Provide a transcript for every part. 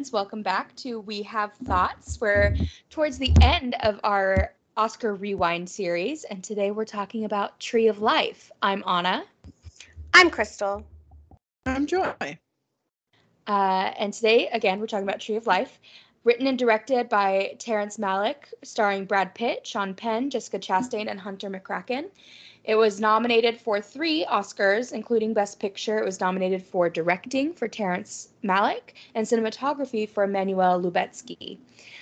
friends. Welcome back to We Have Thoughts. We're towards the end of our Oscar Rewind series, and today we're talking about Tree of Life. I'm Anna. I'm Crystal. I'm Joy. And today, again, we're talking about Tree of Life. Written and directed by Terrence Malick, starring Brad Pitt, Sean Penn, Jessica Chastain, and Hunter McCracken. It was nominated for 3 Oscars, including Best Picture. It was nominated for directing for Terrence Malick and cinematography for Emmanuel Lubezki.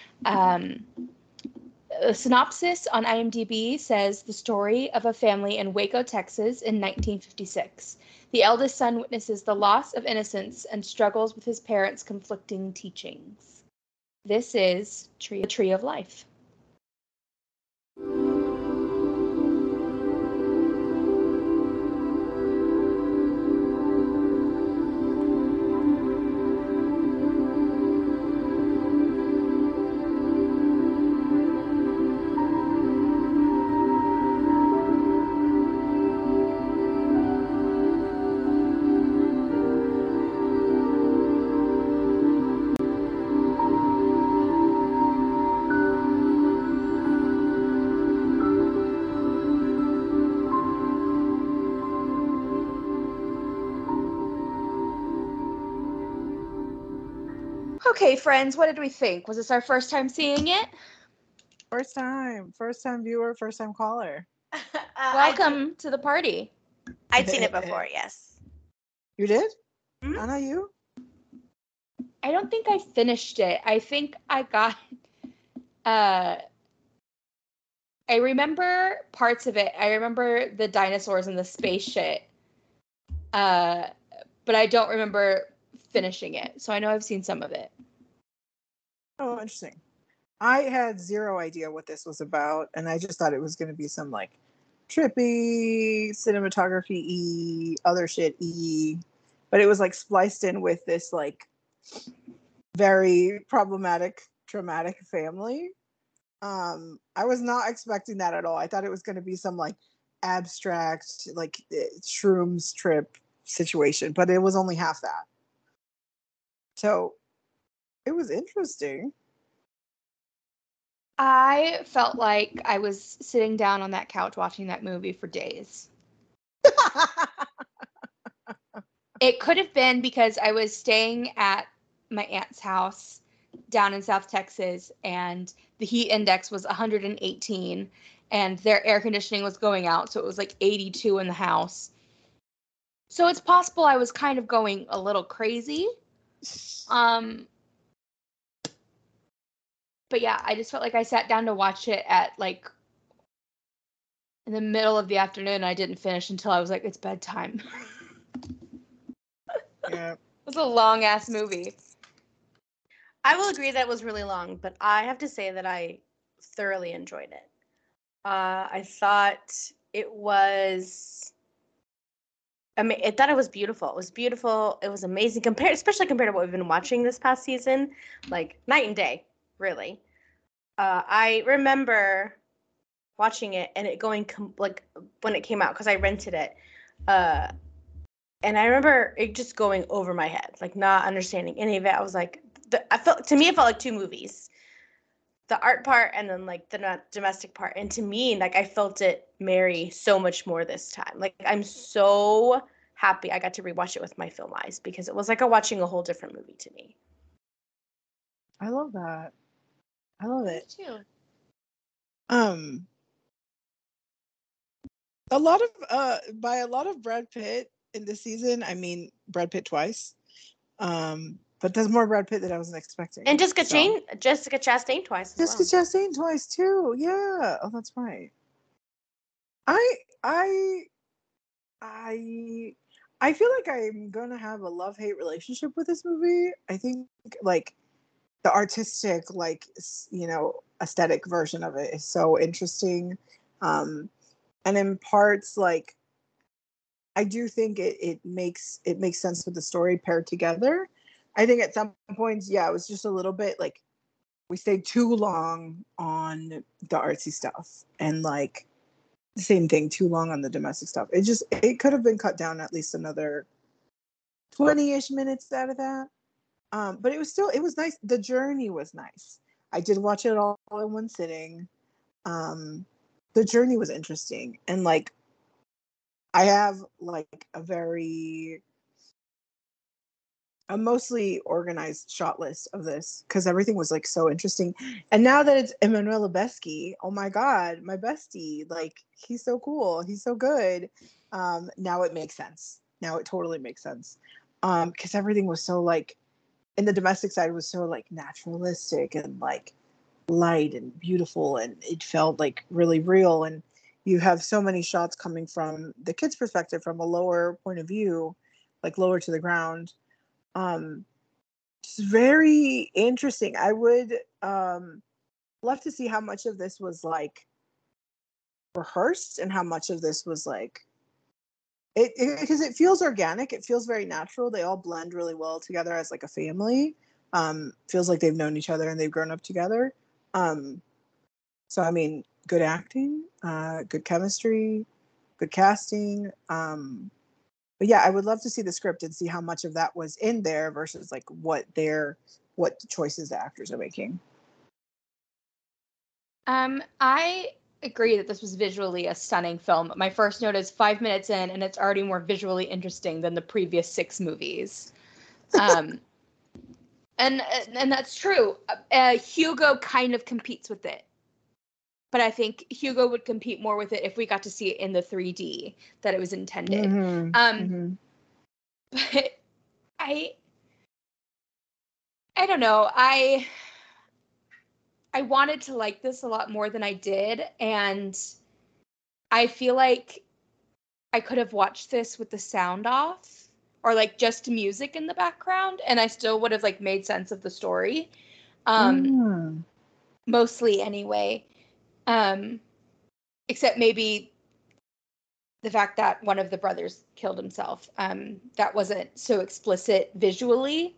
A synopsis on IMDb says the story of a family in Waco, Texas in 1956. The eldest son witnesses the loss of innocence and struggles with his parents' conflicting teachings. This is the Tree of Life. Okay, friends, what did we think? Was this our first time seeing it? First time viewer, first time caller. Welcome to the party. I'd seen it before, yes. You did? Mm-hmm. Anna, you? I don't think I finished it. I think I got I remember parts of it. I remember the dinosaurs and the space shit. But I don't remember finishing it. So I know I've seen some of it. Oh, interesting. I had zero idea what this was about, and I just thought it was going to be some like trippy cinematography-y, other shit-y, but it was like spliced in with this like very problematic, traumatic family. I was not expecting that at all. I thought it was going to be some like abstract, like shrooms trip situation, but it was only half that. So it was interesting. I felt like I was sitting down on that couch watching that movie for days. It could have been because I was staying at my aunt's house down in South Texas, and the heat index was 118, and their air conditioning was going out, so it was like 82 in the house. So it's possible I was kind of going a little crazy. But yeah, I just felt like I sat down to watch it at like in the middle of the afternoon, and I didn't finish until I was like, it's bedtime. Yeah. It was a long ass movie. I will agree that it was really long, but I have to say that I thoroughly enjoyed it. I thought it was. I thought it was beautiful. It was beautiful. It was amazing, especially compared to what we've been watching this past season, like night and day, really. I remember watching it and it going like when it came out because I rented it, and I remember it just going over my head, like not understanding any of it. I was like, it felt like 2 movies, the art part and then like the domestic part. And to me, like I felt it marry so much more this time. Like I'm so happy I got to rewatch it with my film eyes because it was like watching a whole different movie to me. I love that. I love it. Me too. A lot of Brad Pitt in this season. I mean, Brad Pitt twice. But there's more Brad Pitt than I wasn't expecting. And Jessica Chastain twice as Jessica Chastain twice too. Yeah. Oh, that's right. I feel like I'm gonna have a love-hate relationship with this movie. I think like the artistic, like aesthetic version of it is so interesting. And in parts, like I do think it makes sense with the story paired together. I think at some points, yeah, it was just a little bit like we stayed too long on the artsy stuff, and like the same thing, too long on the domestic stuff. It could have been cut down at least another 20-ish minutes out of that. But it was nice. The journey was nice. I did watch it all in one sitting. The journey was interesting, and like I have like a mostly organized shot list of this because everything was like so interesting. And now that it's Emmanuel Lubezki, oh my god, my bestie, like he's so cool, he's so good. Now it makes sense. Now it totally makes sense. Because everything was so like in the domestic side was so like naturalistic and like light and beautiful, and it felt like really real. And you have so many shots coming from the kid's perspective, from a lower point of view, like lower to the ground. It's very interesting. I would love to see how much of this was like rehearsed and how much of this was like it because it feels organic. It feels very natural. They all blend really well together as like a family. Feels like they've known each other and they've grown up together. So I mean, good acting, good chemistry, good casting. But yeah, I would love to see the script and see how much of that was in there versus like what choices the actors are making. I agree that this was visually a stunning film. My first note is 5 minutes in, and it's already more visually interesting than the previous 6 movies. And that's true. Hugo kind of competes with it, but I think Hugo would compete more with it if we got to see it in the 3D that it was intended. But I don't know. I wanted to like this a lot more than I did, and I feel like I could have watched this with the sound off or like just music in the background, and I still would have like made sense of the story. Mostly anyway. Except maybe the fact that one of the brothers killed himself. That wasn't so explicit visually.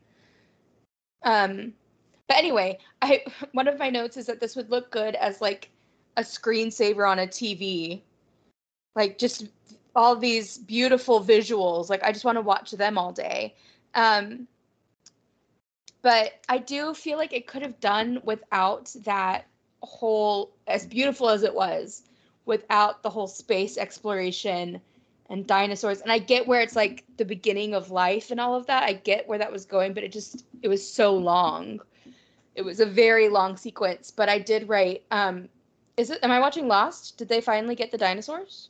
But anyway, one of my notes is that this would look good as like a screensaver on a TV. Like just all these beautiful visuals. Like I just want to watch them all day. But I do feel like it could have done without that whole, as beautiful as it was, without the whole space exploration and dinosaurs. And I get where it's like the beginning of life and all of that. I get where that was going, but it was so long. It was a very long sequence. But I did write, am I watching Lost? Did they finally get the dinosaurs?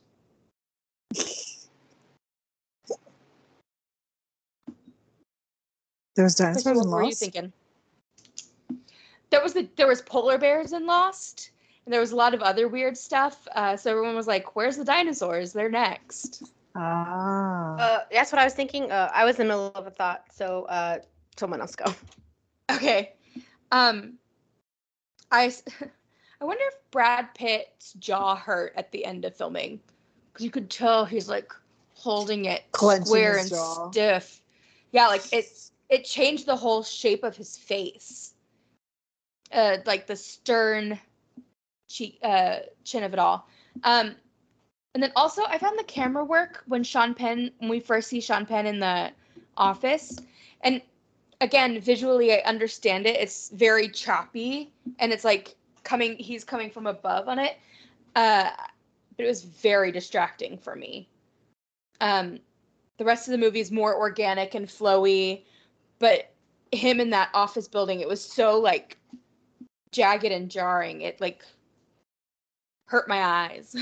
There's dinosaurs in Lost? What were you thinking? There was polar bears in Lost, and there was a lot of other weird stuff. So everyone was like, "Where's the dinosaurs? They're next." That's what I was thinking. I was in the middle of a thought, so someone else go. Okay. I wonder if Brad Pitt's jaw hurt at the end of filming, because you could tell he's like holding it clenching square and jaw. stiff. Yeah, like it changed the whole shape of his face. Like the stern chin of it all. And then also I found the camera work when we first see Sean Penn in the office. And again, visually I understand it. It's very choppy and it's like he's coming from above on it. But it was very distracting for me. The rest of the movie is more organic and flowy, but him in that office building, it was so like jagged and jarring. It like hurt my eyes.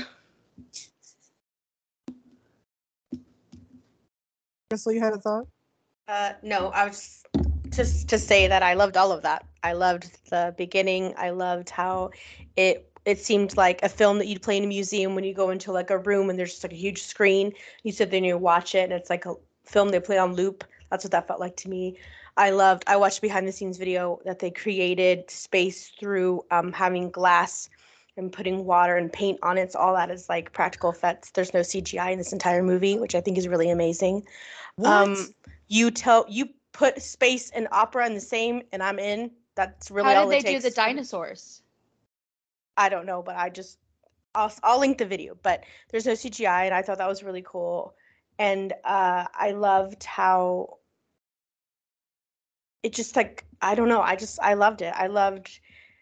Crystal, you had a thought? No, I was just to say that I loved all of that. I loved the beginning. I loved how it seemed like a film that you'd play in a museum when you go into like a room and there's just like a huge screen. You sit there and you watch it and it's like a film they play on loop. That's what that felt like to me. I watched behind the scenes video that they created space through having glass and putting water and paint on it. So all that is like practical effects. There's no CGI in this entire movie, which I think is really amazing. What? You put space and opera in the same, and I'm in. That's really all it takes. How did they do the dinosaurs? I don't know, but I'll link the video. But there's no CGI, and I thought that was really cool. And I loved how it just like, I don't know. I loved it. I loved,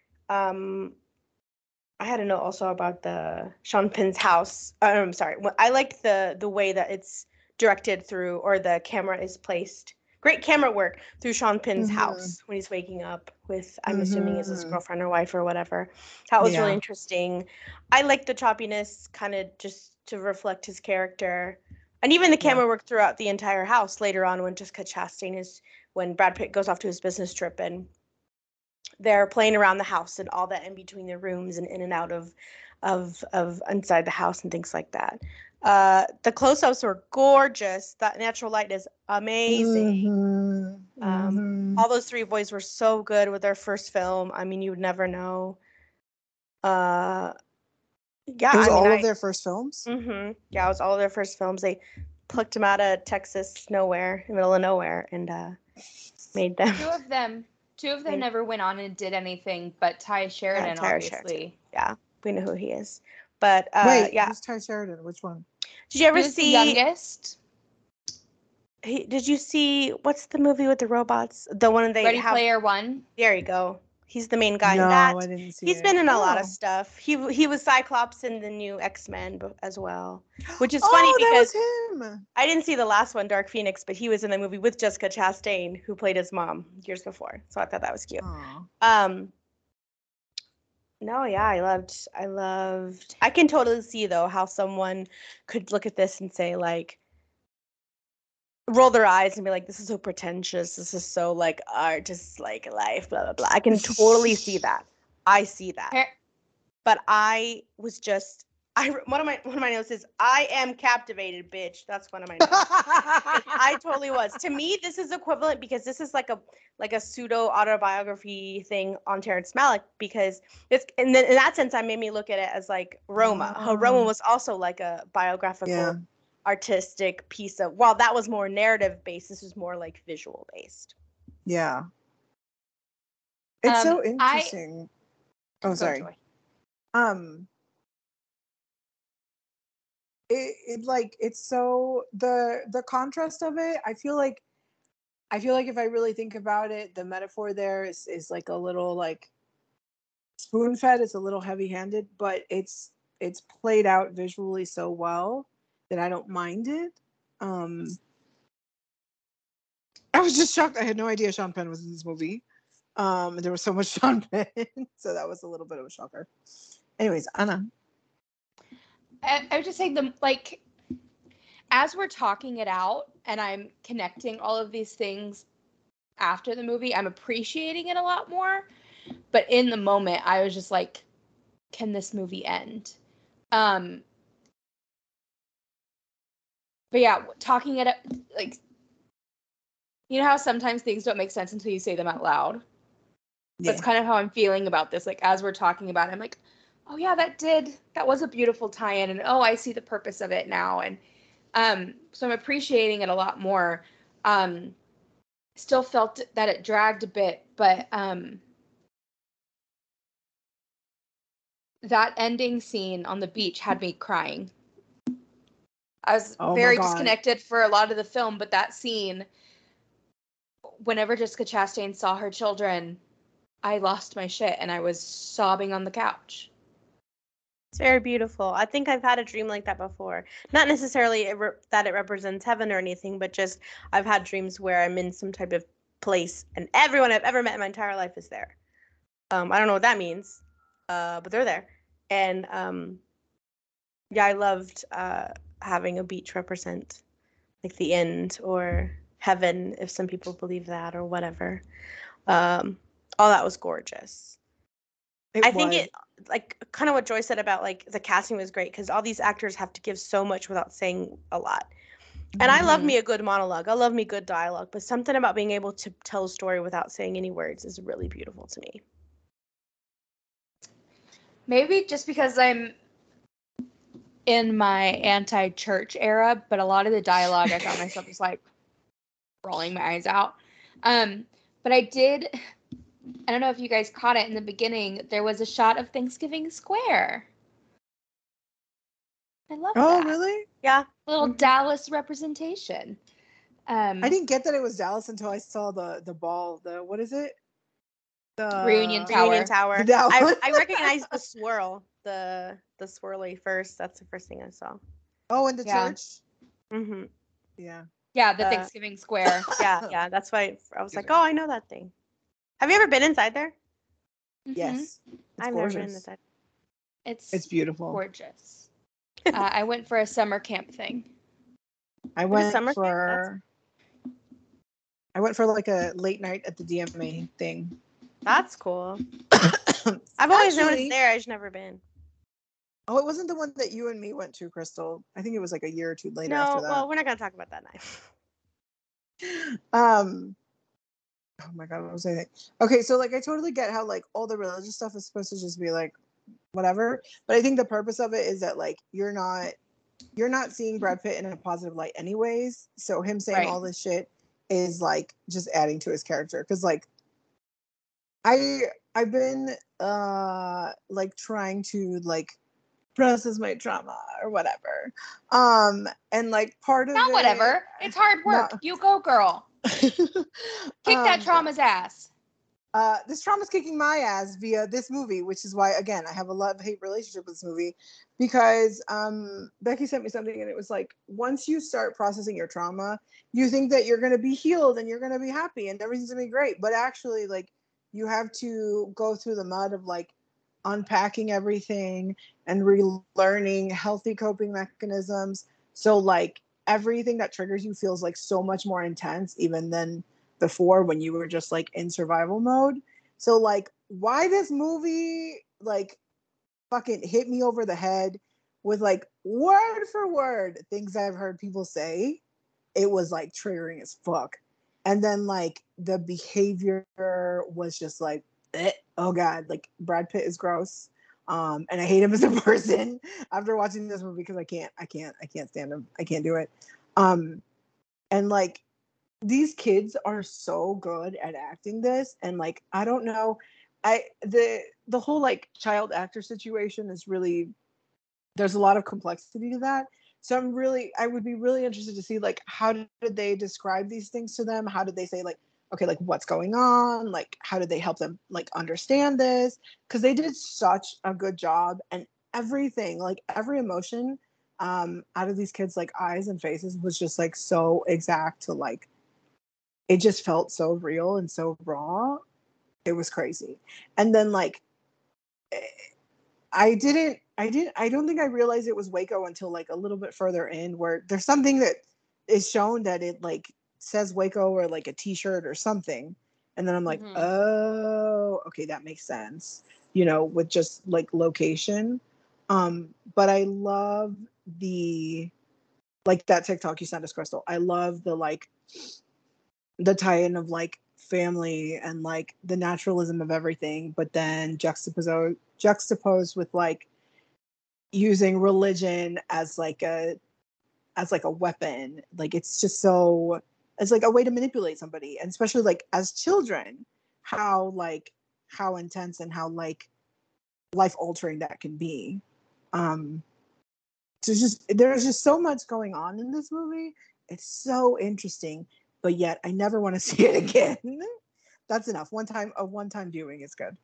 I had a note also about the Sean Penn's house. I'm sorry. I liked the way that it's directed through, or the camera is placed. Great camera work through Sean Penn's house when he's waking up with, I'm assuming is his girlfriend or wife or whatever. That was really interesting. I liked the choppiness, kind of just to reflect his character. And even the camera work throughout the entire house later on when Jessica Chastain when Brad Pitt goes off to his business trip and they're playing around the house and all that in between the rooms and in and out of inside the house and things like that. The close-ups were gorgeous. That natural light is amazing. All those three boys were so good with their first film. I mean, you would never know. Yeah, it was all of their first films. Yeah, it was all of their first films. They plucked them out of Texas nowhere, in the middle of nowhere, and made them. Two of them never went on and did anything, but Ty Sheridan, obviously. Sheridan. Yeah, we know who he is. But wait, yeah. Who's Ty Sheridan? Which one? Did you ever see the youngest? Did you see what's the movie with the robots? The one they Ready Player One. There you go. He's the main guy in that. I didn't see He's been in a lot of stuff. He was Cyclops in the new X-Men as well, which is funny because that was him. I didn't see the last one, Dark Phoenix, but he was in the movie with Jessica Chastain, who played his mom years before. So I thought that was cute. No, yeah, I loved. I can totally see though how someone could look at this and say like, roll their eyes and be like, this is so pretentious, this is so like art, just like life, blah blah blah. I can totally see that. I see that. But I was just one of my notes is, I am captivated, bitch. That's one of my notes. I totally was. To me, this is equivalent because this is like a pseudo autobiography thing on Terrence Malick, because it's in that sense I made me look at it as like Roma. How Roma was also like a biographical artistic piece of, while that was more narrative based, this was more like visual based. Yeah. It's so interesting. Sorry. It like, it's so the contrast of it, I feel like if I really think about it, the metaphor there is like a little like spoon fed. It's a little heavy handed, but it's played out visually so well that I don't mind it. I was just shocked. I had no idea Sean Penn was in this movie. There was so much Sean Penn, so that was a little bit of a shocker. Anyways, Anna. I was just saying, as we're talking it out and I'm connecting all of these things after the movie, I'm appreciating it a lot more. But in the moment, I was just like, can this movie end? But yeah, talking it up, like, you know how sometimes things don't make sense until you say them out loud? Yeah. That's kind of how I'm feeling about this. Like, as we're talking about it, I'm like, oh yeah, that was a beautiful tie-in, and oh, I see the purpose of it now. And so I'm appreciating it a lot more. Still felt that it dragged a bit, but that ending scene on the beach had me crying. I was very disconnected for a lot of the film, but that scene, whenever Jessica Chastain saw her children, I lost my shit and I was sobbing on the couch. It's very beautiful. I think I've had a dream like that before. Not necessarily that it represents heaven or anything, but just I've had dreams where I'm in some type of place and everyone I've ever met in my entire life is there. I don't know what that means, but they're there. And yeah, I loved having a beach represent like the end or heaven, if some people believe that, or whatever. All that was gorgeous. I think it, like, kind of what Joy said about like the casting was great because all these actors have to give so much without saying a lot. And I love me a good monologue. I love me good dialogue, but something about being able to tell a story without saying any words is really beautiful to me. Maybe just because I'm in my anti-church era, but a lot of the dialogue I found myself just like rolling my eyes out. But I don't know if you guys caught it in the beginning, there was a shot of Thanksgiving Square. I love that. Oh, really? Yeah. A little Dallas representation. I didn't get that it was Dallas until I saw the ball. The what is it? The Reunion Tower. Reunion Tower. That one. I recognized the swirl, the swirly first. That's the first thing I saw. Oh, in the Yeah. church. Mm-hmm. Yeah. Yeah, the Uh, Thanksgiving Square. Yeah. That's why I was Excuse like, me. oh, I know that thing. Have you ever been inside there? Mhm. Yes. It's I've gorgeous. never been inside. It's beautiful. gorgeous. I went for a summer camp thing. I What is went summer camp? for. I went for like a late night at the DMA thing. That's cool. I've always known Actually- it's there. I've just never been. Oh, it wasn't the one that you and me went to, Crystal. I think it was like a year or two later No, after that. well, we're not gonna talk about that night. Oh my god, what was I saying? Okay, so like I totally get how like all the religious stuff is supposed to just be like whatever, but I think the purpose of it is that like you're not seeing Brad Pitt in a positive light anyways. So him saying Right. all this shit is like just adding to his character. Cause like I've been like trying to like process my trauma or whatever. And like part of Not it, whatever. It's hard work. No. You go, girl. Kick that trauma's ass. This trauma's kicking my ass via this movie, which is why again I have a love-hate relationship with this movie, because Becky sent me something and it was like, once you start processing your trauma, you think that you're gonna be healed and you're gonna be happy and everything's gonna be great, but actually like you have to go through the mud of like unpacking everything and relearning healthy coping mechanisms. So like everything that triggers you feels like so much more intense even than before when you were just like in survival mode. So like why this movie like fucking hit me over the head with like word for word things I've heard people say, it was like triggering as fuck. And then like the behavior was just like oh god, like Brad Pitt is gross. And I hate him as a person after watching this movie because I can't stand him. I can't do it. And like these kids are so good at acting this, and like I don't know, the whole like child actor situation is really, there's a lot of complexity to that. So I would be really interested to see like how did they describe these things to them? How did they say like, okay, like what's going on? Like how did they help them like understand this? Because they did such a good job, and everything, like every emotion out of these kids' like eyes and faces was just like so exact to like, it just felt so real and so raw. It was crazy. And then like I don't think I realized it was Waco until like a little bit further in, where there's something that is shown that it like says Waco or like a t-shirt or something. And then I'm like, Mhm. oh, okay, that makes sense. You know, with just like location. But I love the like that TikTok you sent us, Crystal. I love the like the tie-in of like family and like the naturalism of everything, but then juxtaposed with like using religion as like a weapon. Like it's just so, it's like a way to manipulate somebody, and especially like as children, how intense and how like life altering that can be. So there's just so much going on in this movie. It's so interesting, but yet I never want to see it again. That's enough. A one-time viewing is good.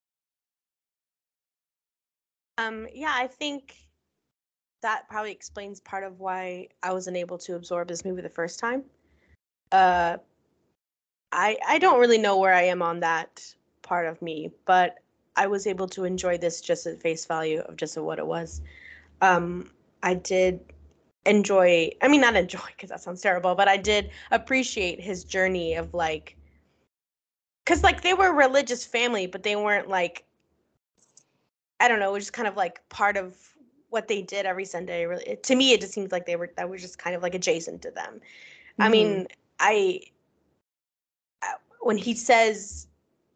Yeah, I think that probably explains part of why I wasn't able to absorb this movie the first time. I don't really know where I am on that part of me, but I was able to enjoy this just at face value of just what it was. I did enjoy, I mean, not enjoy because that sounds terrible, but I did appreciate his journey of like, because like they were a religious family, but they weren't like, I don't know, it was just kind of like part of what they did every Sunday. Really, to me, it just seems like that was just kind of like adjacent to them. I mean, when he says,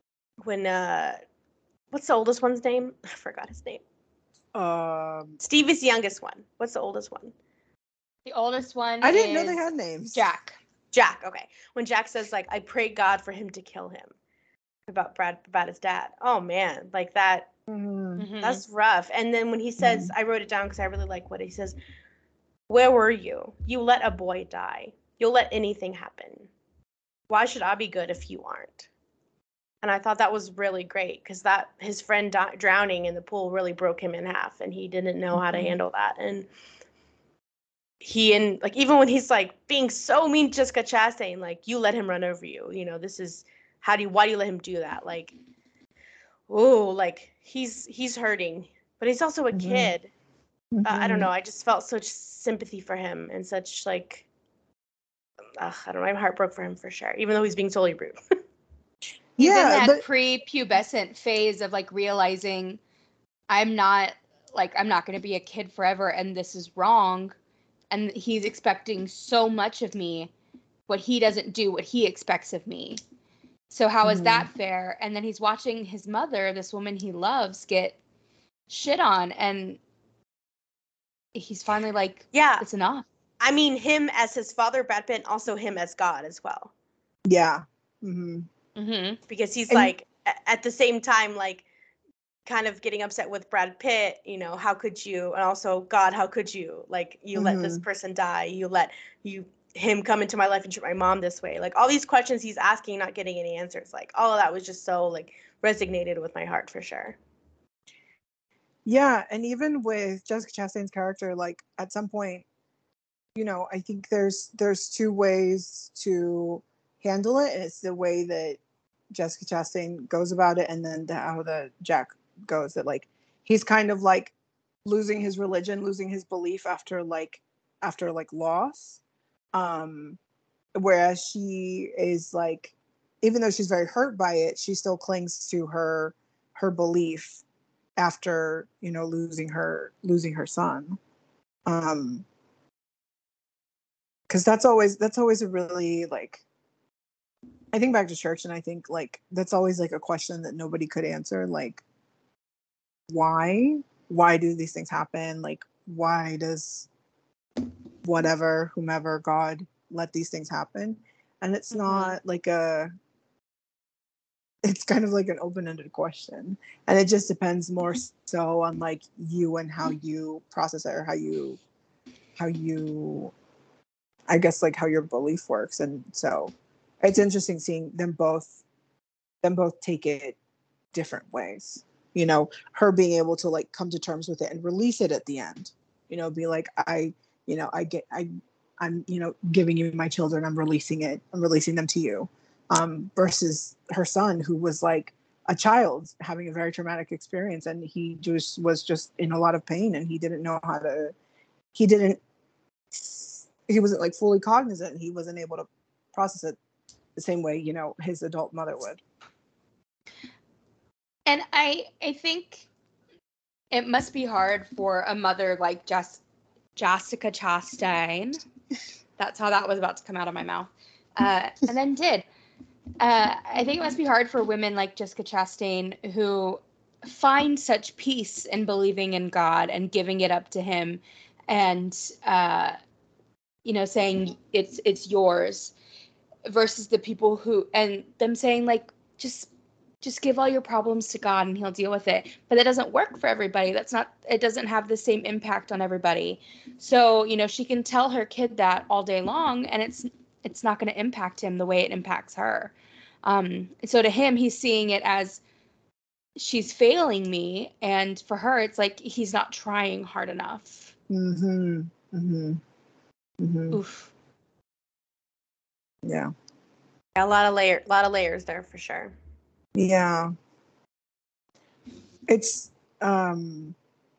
what's the oldest one's name? I forgot his name. Steve is the youngest one. What's the oldest one? The oldest one I didn't know is they had names. Jack. Jack. Okay. When Jack says like, I pray God for him to kill him, about his dad. Oh man, like that. Mhm. That's rough. And then when he says, I wrote it down because I really like what he says. Where were you? You let a boy die. you'll let anything happen. Why should I be good if you aren't? And I thought that was really great because that his friend drowning in the pool really broke him in half, and he didn't know how to handle that. And like even when he's like being so mean to Jessica Chastain, like, you let him run over you. You know, this is why do you let him do that? Like, oh, like he's hurting, but he's also a kid. I don't know. I just felt such sympathy for him and such like, I don't know. My heart broke for him for sure, even though he's being totally rude. He's in that pre-pubescent phase of like realizing I'm not going to be a kid forever and this is wrong. And he's expecting so much of me, but he doesn't do what he expects of me. So how is that fair? And then he's watching his mother, this woman he loves, get shit on, and he's finally like, yeah, it's enough. I mean, him as his father, Brad Pitt, and also him as God as well. Yeah. Because he's like, at the same time, like, kind of getting upset with Brad Pitt, you know, how could you? And also, God, how could you? Like, you let this person die. You let him come into my life and treat my mom this way. Like, all these questions he's asking, not getting any answers. Like, all of that was just so, like, resonated with my heart for sure. Yeah, and even with Jessica Chastain's character, like, at some point, you know, I think there's two ways to handle it, and it's the way that Jessica Chastain goes about it, and then how the Jack goes. That, like, he's kind of like losing his religion, losing his belief after loss, whereas she is like, even though she's very hurt by it, she still clings to her belief after, you know, losing her son. Because that's always a really, like, I think back to church, and I think, like, that's always like a question that nobody could answer. Like, why do these things happen? Like, why does whomever God let these things happen? And it's not like it's kind of like an open-ended question, and it just depends more so on, like, you and how you process it, or how you I guess, like, how your belief works. And so it's interesting seeing them both take it different ways. You know, her being able to, like, come to terms with it and release it at the end. You know, be like, I'm, you know, giving you my children. I'm releasing them to you. Versus her son, who was like a child having a very traumatic experience, and he was just in a lot of pain, and he didn't know how to. He wasn't, like, fully cognizant. He wasn't able to process it the same way, you know, his adult mother would. And I think it must be hard for a mother like Jessica Chastain. That's how that was about to come out of my mouth. And then did. I think it must be hard for women like Jessica Chastain who find such peace in believing in God and giving it up to him, and you know, saying it's yours, versus the people who, and them saying, like, just give all your problems to God and he'll deal with it. But that doesn't work for everybody. It doesn't have the same impact on everybody. So, you know, she can tell her kid that all day long, and it's not going to impact him the way it impacts her. So to him, he's seeing it as, she's failing me, and for her, it's like he's not trying hard enough. Oof. Yeah. A lot of layers there for sure. Yeah. It's the,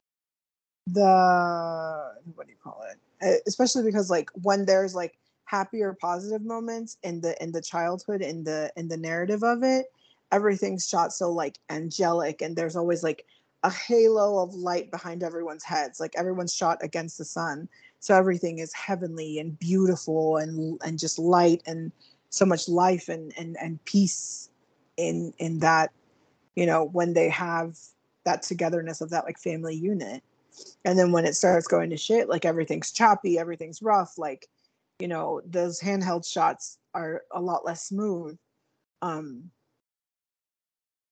what do you call it? Especially because, like, when there's, like, happier, positive moments in the childhood, in the narrative of it, everything's shot so, like, angelic, and there's always, like, a halo of light behind everyone's heads. Like, everyone's shot against the sun, so everything is heavenly and beautiful, and just light, and so much life and peace in that, you know, when they have that togetherness of that, like, family unit. And then when it starts going to shit, like, everything's choppy, everything's rough, like, you know, those handheld shots are a lot less smooth.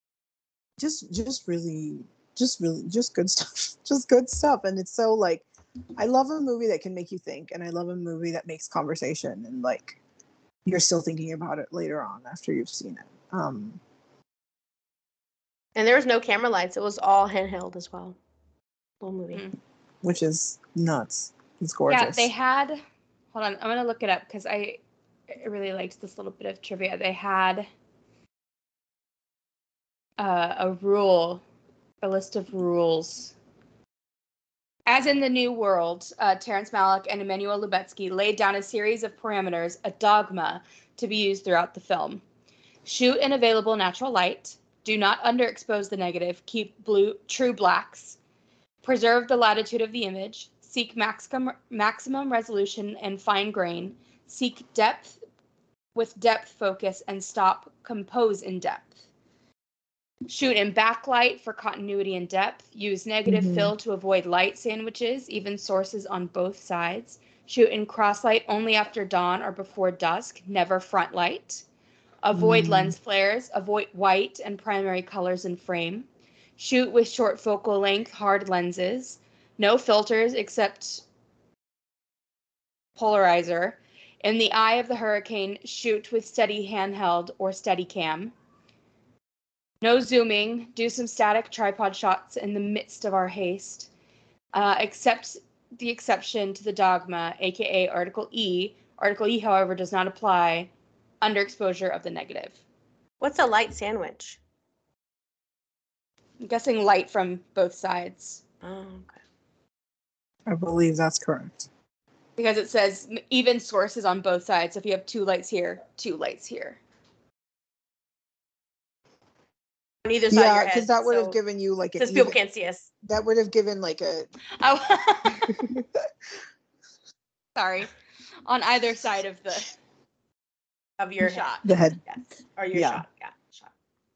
Just really good stuff. Just good stuff. And it's so, like, I love a movie that can make you think, and I love a movie that makes conversation and like you're still thinking about it later on after you've seen it. And there was no camera lights. It was all handheld as well. Whole movie. Which is nuts. It's Yeah, gorgeous. they had. Hold on, I'm gonna look it up because I really liked this little bit of trivia. They had a list of rules. As in the New World, Terrence Malick and Emmanuel Lubezki laid down a series of parameters, a dogma, to be used throughout the film. Shoot in available natural light. Do not underexpose the negative. Keep true blacks. Preserve the latitude of the image. Seek maximum resolution and fine grain. Seek depth with depth focus and stop. Compose in depth. Shoot in backlight for continuity and depth. Use negative fill to avoid light sandwiches, even sources on both sides. Shoot in crosslight only after dawn or before dusk, never front light. Avoid lens flares. Avoid white and primary colors in frame. Shoot with short focal length, hard lenses. No filters except polarizer. In the eye of the hurricane, shoot with steady handheld or steady cam. No zooming. Do some static tripod shots in the midst of our haste. Except the exception to the dogma, aka Article E. Article E, however, does not apply. Underexposure of the negative. What's a light sandwich? I'm guessing light from both sides. Oh, okay. I believe that's correct. Because it says even sources on both sides. So if you have two lights here, two lights here. On either side of your head. Yeah, because that would have given you like because people can't see us. That would have given like a. Oh, sorry. On either side of your shot. The head. Yes. Or your shot. Yeah. Shot.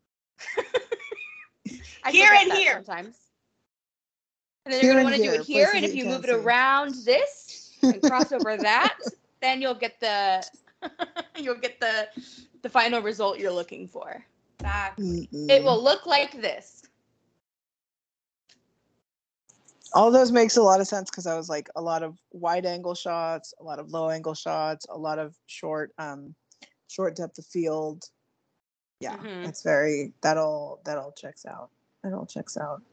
I Here forget and that here. Sometimes. And then you're going to want to do it here, and if you move it around this and cross over that, then you'll get the the final result you're looking for. Exactly. It will look like this. All those makes a lot of sense because I was like a lot of wide angle shots, a lot of low angle shots, a lot of short depth of field. Yeah, it's very that all checks out. That all checks out.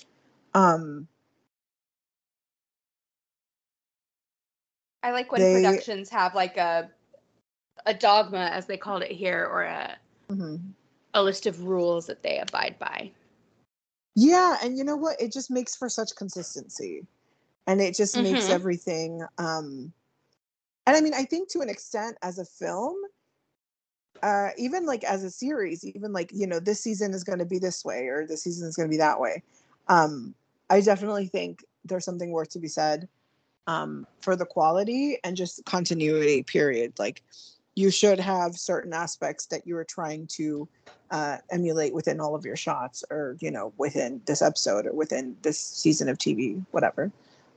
I like when productions have like a dogma, as they called it here, or a list of rules that they abide by. Yeah, and you know what? It just makes for such consistency, and it just makes everything. And I mean, I think to an extent, as a film, even like as a series, even like this season is going to be this way, or this season is going to be that way. I definitely think there's something worth to be said for the quality and just continuity. Period. Like, you should have certain aspects that you are trying to emulate within all of your shots, or within this episode or within this season of TV, whatever.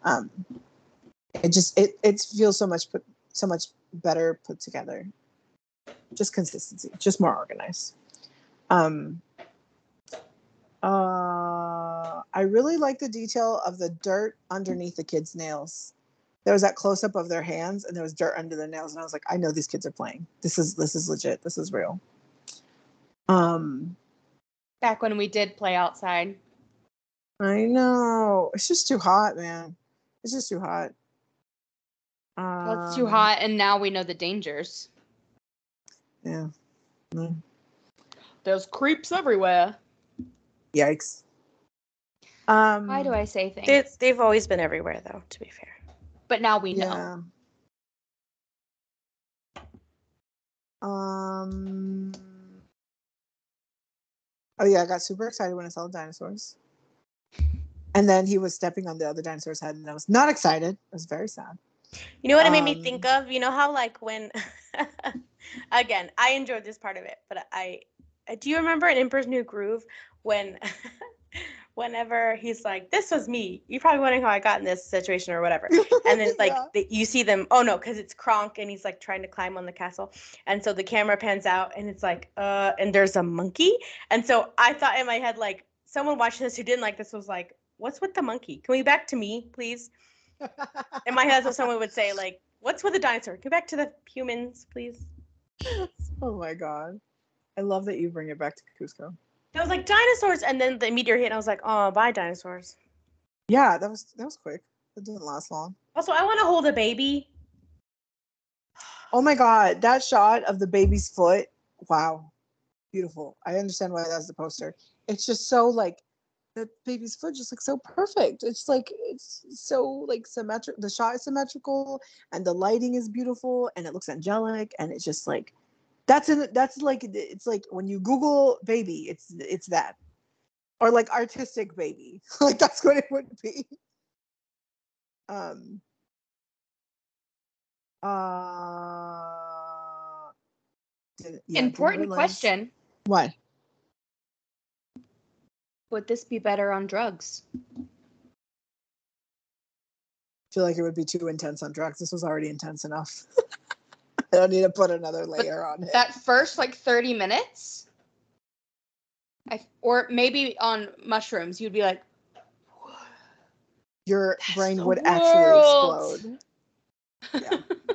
It feels so much better put together. Just consistency, just more organized. I really like the detail of the dirt underneath the kids' nails. There was that close up of their hands, and there was dirt under their nails, and I was like, I know these kids are playing. This is legit. This is real. Back when we did play outside. I know. It's just too hot, man. It's just too hot. Well, it's too hot, and now we know the dangers. Yeah. There's creeps everywhere. Yikes. Why do I say things? They've always been everywhere, though, to be fair. But now we know. Oh yeah, I got super excited when I saw the dinosaurs. And then he was stepping on the other dinosaur's head, and I was not excited. I was very sad. You know what it made me think of? You know how like when again, I enjoyed this part of it, but do you remember in Emperor's New Groove when whenever he's like, this was me, you're probably wondering how I got in this situation or whatever, and then like you see them, oh no, because it's Kronk and he's like trying to climb on the castle, and so the camera pans out and it's like and there's a monkey, and so I thought in my head, like, someone watching this who didn't like this was like, what's with the monkey? Can we back to me, please? In my head, that's what someone would say, like, what's with the dinosaur? Get back to the humans, please. Oh my god. I love that you bring it back to Cusco. I was like, dinosaurs, and then the meteor hit, and I was like, oh, bye, dinosaurs. Yeah, that was quick. It didn't last long. Also, I want to hold a baby. Oh my god, that shot of the baby's foot. Wow. Beautiful. I understand why that's the poster. It's just so like the baby's foot just looks so perfect. It's like it's so like symmetric. The shot is symmetrical and the lighting is beautiful and it looks angelic and it's just like that's like it's like when you Google baby, it's that. Or like artistic baby. Like that's what it would be. Um Important question. What? Would this be better on drugs? I feel like it would be too intense on drugs. This was already intense enough. I don't need to put another layer on it. That first like 30 minutes, or maybe on mushrooms, you'd be like, your brain would world. actually explode. Yeah.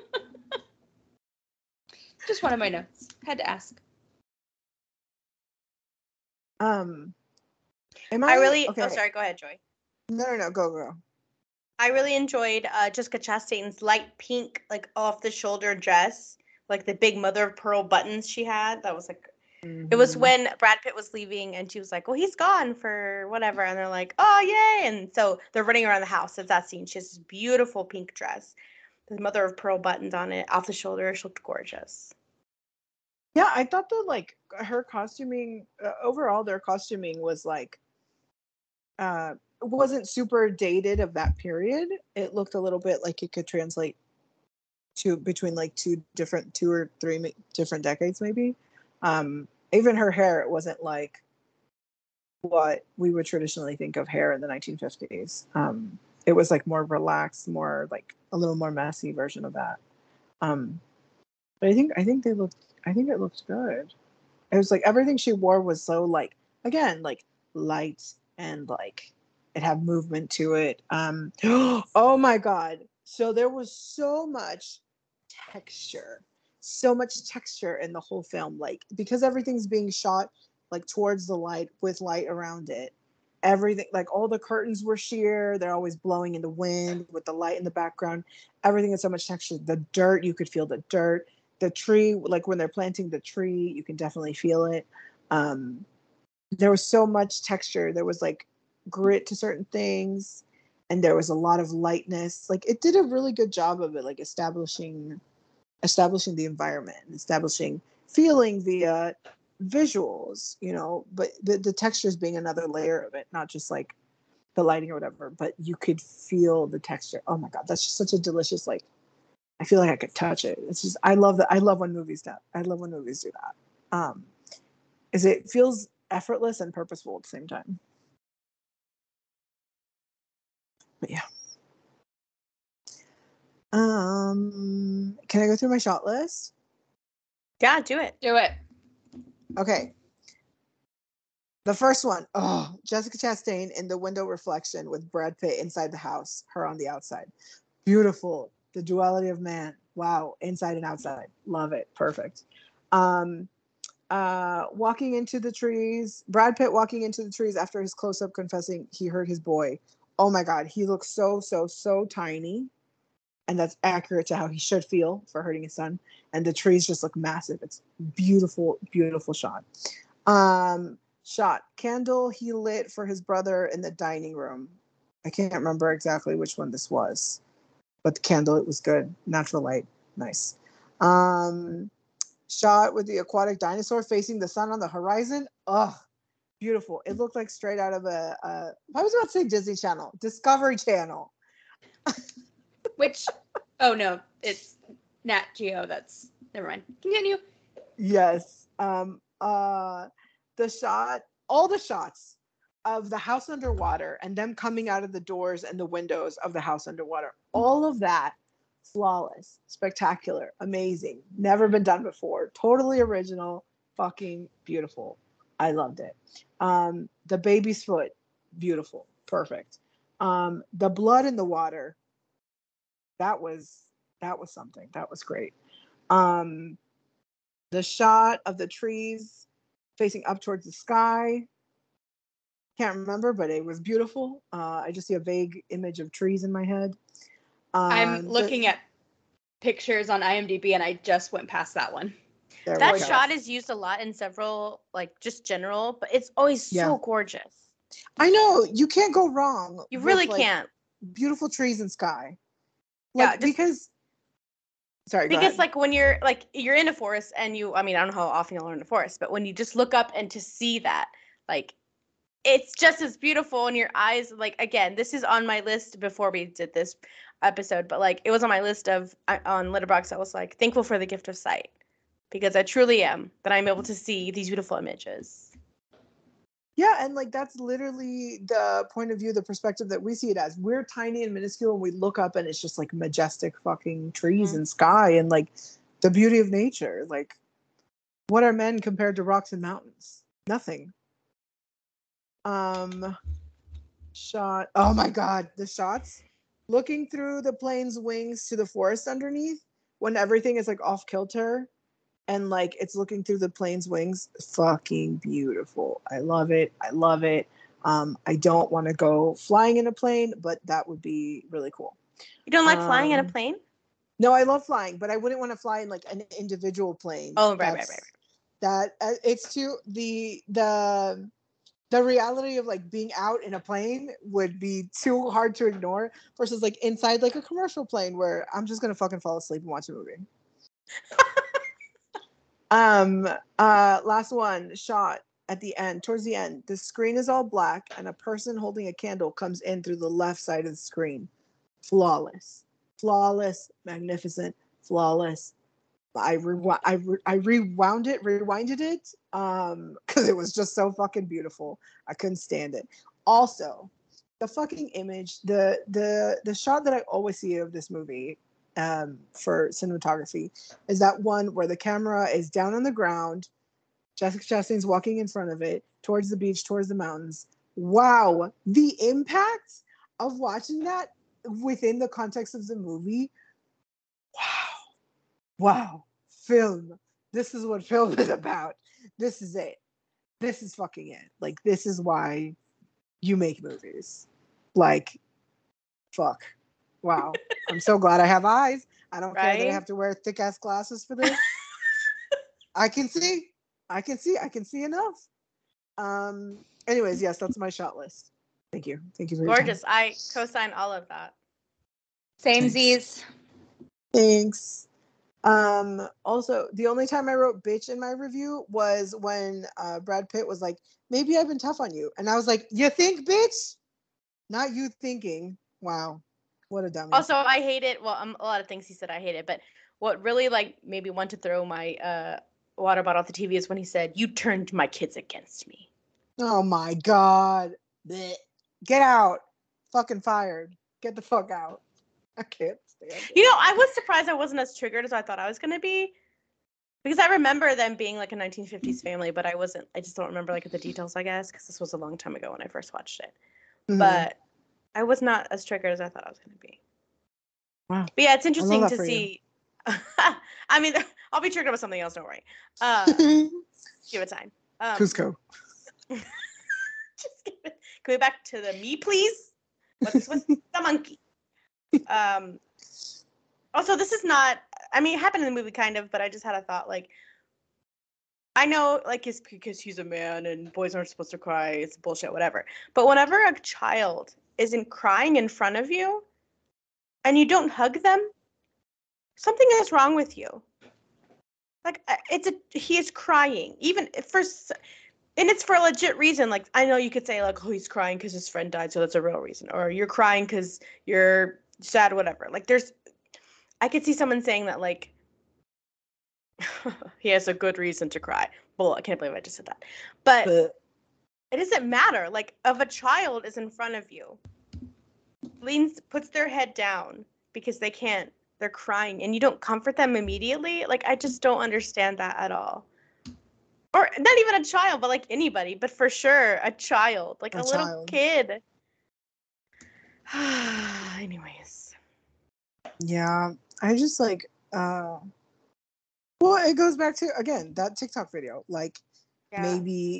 Just one of my notes. Had to ask. Am I really. okay? Oh, sorry. Go ahead, Joy. No. Go. I really enjoyed Jessica Chastain's light pink, like off the shoulder dress, like the big mother of pearl buttons she had. That was like, it was when Brad Pitt was leaving and she was like, well, he's gone for whatever. And they're like, oh, yay. And so they're running around the house. It's that scene. She has this beautiful pink dress, the mother of pearl buttons on it, off the shoulder. She looked gorgeous. Yeah, I thought that like her costuming, overall, their costuming was like, wasn't super dated of that period. It looked a little bit like it could translate to between like two or three different decades, maybe. Even her hair, it wasn't like what we would traditionally think of hair in the 1950s. It was like more relaxed, more like a little more messy version of that. But I think it looked good. It was like everything she wore was so like, again, like light and like it had movement to it. Oh my god. So there was so much texture. So much texture in the whole film. Like because everything's being shot like towards the light with light around it. Everything, like all the curtains were sheer, they're always blowing in the wind with the light in the background. Everything had so much texture. The dirt, you could feel the dirt. The tree, like when they're planting the tree, you can definitely feel it. There was so much texture. There was like grit to certain things, and there was a lot of lightness. Like it did a really good job of it, like establishing the environment, establishing feeling via visuals, but the textures being another layer of it, not just like the lighting or whatever, but you could feel the texture. Oh my god, that's just such a delicious, like, I feel like I could touch it. It's just, I love that. I love when movies do that. Is it feels effortless and purposeful at the same time. But yeah. Can I go through my shot list? Yeah, do it. Do it. Okay. The first one, Jessica Chastain in the window reflection with Brad Pitt inside the house, her on the outside. Beautiful. The duality of man. Wow. Inside and outside. Love it. Perfect. Walking into the trees. Brad Pitt walking into the trees after his close-up confessing he hurt his boy. Oh my God. He looks so tiny. And that's accurate to how he should feel for hurting his son. And the trees just look massive. It's beautiful, beautiful shot. Candle he lit for his brother in the dining room. I can't remember exactly which one this was, but the candle, it was good. Natural light. Nice. Shot with the aquatic dinosaur facing the sun on the horizon. Beautiful. It looked like straight out of I was about to say Disney Channel. Discovery Channel. Which, oh no, it's Nat Geo. That's, never mind. Continue. Yes. All the shots of the house underwater and them coming out of the doors and the windows of the house underwater. All of that, flawless, spectacular, amazing, never been done before, totally original, fucking beautiful. I loved it. The baby's foot, beautiful, perfect. The blood in the water, that was something. That was great. The shot of the trees facing up towards the sky. Can't remember, but it was beautiful. I just see a vague image of trees in my head. I'm looking at pictures on IMDb, and I just went past that one. That shot is used a lot in several, like, just general, but it's always so gorgeous. I know. You can't go wrong. You really can't. Beautiful trees and sky. Like, because... Sorry, go ahead. Like, when you're in a forest and I don't know how often you'll learn in a forest, but when you just look up and to see that, like, it's just as beautiful in your eyes. Like, again, this is on my list before we did this episode, but, like, it was on my list on Letterboxd. I was, like, thankful for the gift of sight, because I truly am, that I'm able to see these beautiful images. Yeah, and, like, that's literally the point of view, the perspective that we see it as. We're tiny and minuscule, and we look up, and it's just, like, majestic fucking trees and sky and, like, the beauty of nature. Like, what are men compared to rocks and mountains? Nothing. Shot. Oh, my God. The shots. Looking through the plane's wings to the forest underneath, when everything is, like, off kilter. And, like, it's looking through the plane's wings. Fucking beautiful. I love it. I don't want to go flying in a plane, but that would be really cool. You don't like flying in a plane? No, I love flying, but I wouldn't want to fly in, like, an individual plane. Oh, right. That it's too the reality of, like, being out in a plane would be too hard to ignore versus, like, inside, like, a commercial plane where I'm just gonna fucking fall asleep and watch a movie. Last one, shot at the end, towards the end. The screen is all black and a person holding a candle comes in through the left side of the screen. Flawless, magnificent, flawless. I rewinded it, because it was just so fucking beautiful. I couldn't stand it. Also, the fucking image, the shot that I always see of this movie, for cinematography, is that one where the camera is down on the ground. Jessica Chastain's walking in front of it, towards the beach, towards the mountains. Wow, the impact of watching that within the context of the movie. Wow, film. This is what film is about. This is it. This is fucking it. Like, this is why you make movies. Like, fuck. Wow. I'm so glad I have eyes. I don't care that I have to wear thick ass glasses for this. I can see enough. Anyways, yes, that's my shot list. Thank you for your gorgeous time. I co-sign all of that. Same Z's. Thanks. Also, the only time I wrote bitch in my review was when Brad Pitt was like, maybe I've been tough on you, and I was like, you think, bitch? Not you thinking. Wow, what a dummy. Also, I hate it. Well, a lot of things he said I hate it, but what really, like, made me want to throw my water bottle at the TV is when he said, you turned my kids against me. Oh my God. Blech. Get out. Fucking fired. Get the fuck out. I can't stand it. You know, I was surprised I wasn't as triggered as I thought I was going to be. Because I remember them being like a 1950s family, but I just don't remember, like, the details, I guess, because this was a long time ago when I first watched it. Mm-hmm. But I was not as triggered as I thought I was going to be. Wow. But yeah, it's interesting to see. I mean, I'll be triggered about something else, don't worry. Give it time. Cusco. Just give it. Can we back to the me, please? What's the monkey? Also, this is not, I mean, it happened in the movie kind of, but I just had a thought, like, I know, like, it's because he's a man and boys aren't supposed to cry, it's bullshit, whatever. But whenever a child isn't crying in front of you and you don't hug them, something is wrong with you. Like, he is crying, even and it's for a legit reason. Like, I know you could say, like, oh, he's crying because his friend died, so that's a real reason. Or you're crying because you're sad, whatever. Like, I could see someone saying that, like, he has a good reason to cry. Well, I can't believe I just said that. But it doesn't matter. Like, if a child is in front of you, puts their head down because they're crying, and you don't comfort them immediately, like, I just don't understand that at all. Or not even a child, but, like, anybody, but for sure a child, like a little kid. Anyways. Yeah, I just like well, it goes back to again that TikTok video. Like Yeah. maybe,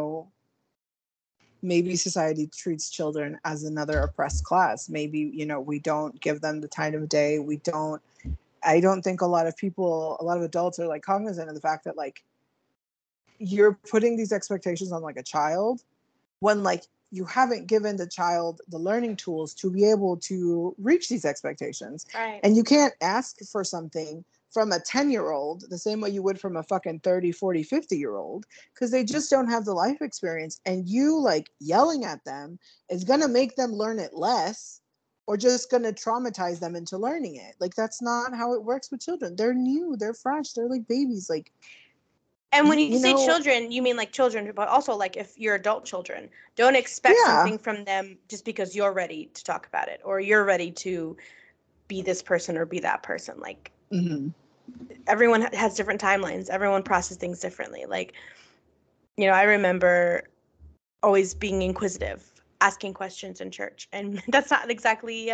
maybe society treats children as another oppressed class. Maybe, we don't give them the time of day. I don't think a lot of adults are like cognizant of the fact that like you're putting these expectations on like a child when like you haven't given the child the learning tools to be able to reach these expectations. Right. And you can't ask for something from a 10-year-old the same way you would from a fucking 30, 40, 50-year-old because they just don't have the life experience. And you like yelling at them is going to make them learn it less or just going to traumatize them into learning it. Like that's not how it works with children. They're new, they're fresh, they're like babies. Like, And when you you say know, children, you mean like children, but also like if you're adult children, don't expect yeah. something from them just because you're ready to talk about it or you're ready to be this person or be that person. Like Mm-hmm. everyone has different timelines. Everyone processes things differently. Like, I remember always being inquisitive, asking questions in church, and that's not exactly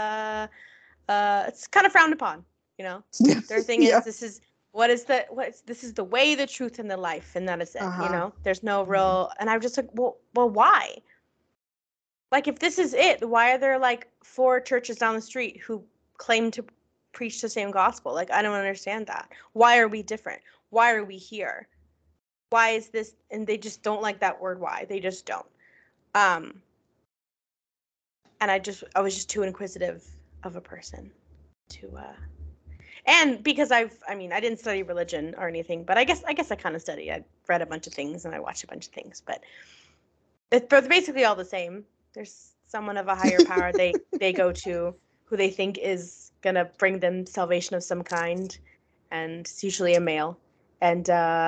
it's kind of frowned upon. Their thing is Yeah. this is the way, the truth, and the life, and that is it. Uh-huh. There's no real, and I'm just like, well, why? Like, if this is it, why are there like 4 churches down the street who claim to preach the same gospel? Like, I don't understand that. Why are we different? Why are we here? Why is this? And they just don't like that word. Why? They just don't. Um, and I was just too inquisitive of a person to and because I didn't study religion or anything, but I guess I kind of studied. I read a bunch of things and I watched a bunch of things, but they're basically all the same. There's someone of a higher power they go to who they think is gonna bring them salvation of some kind, and it's usually a male. And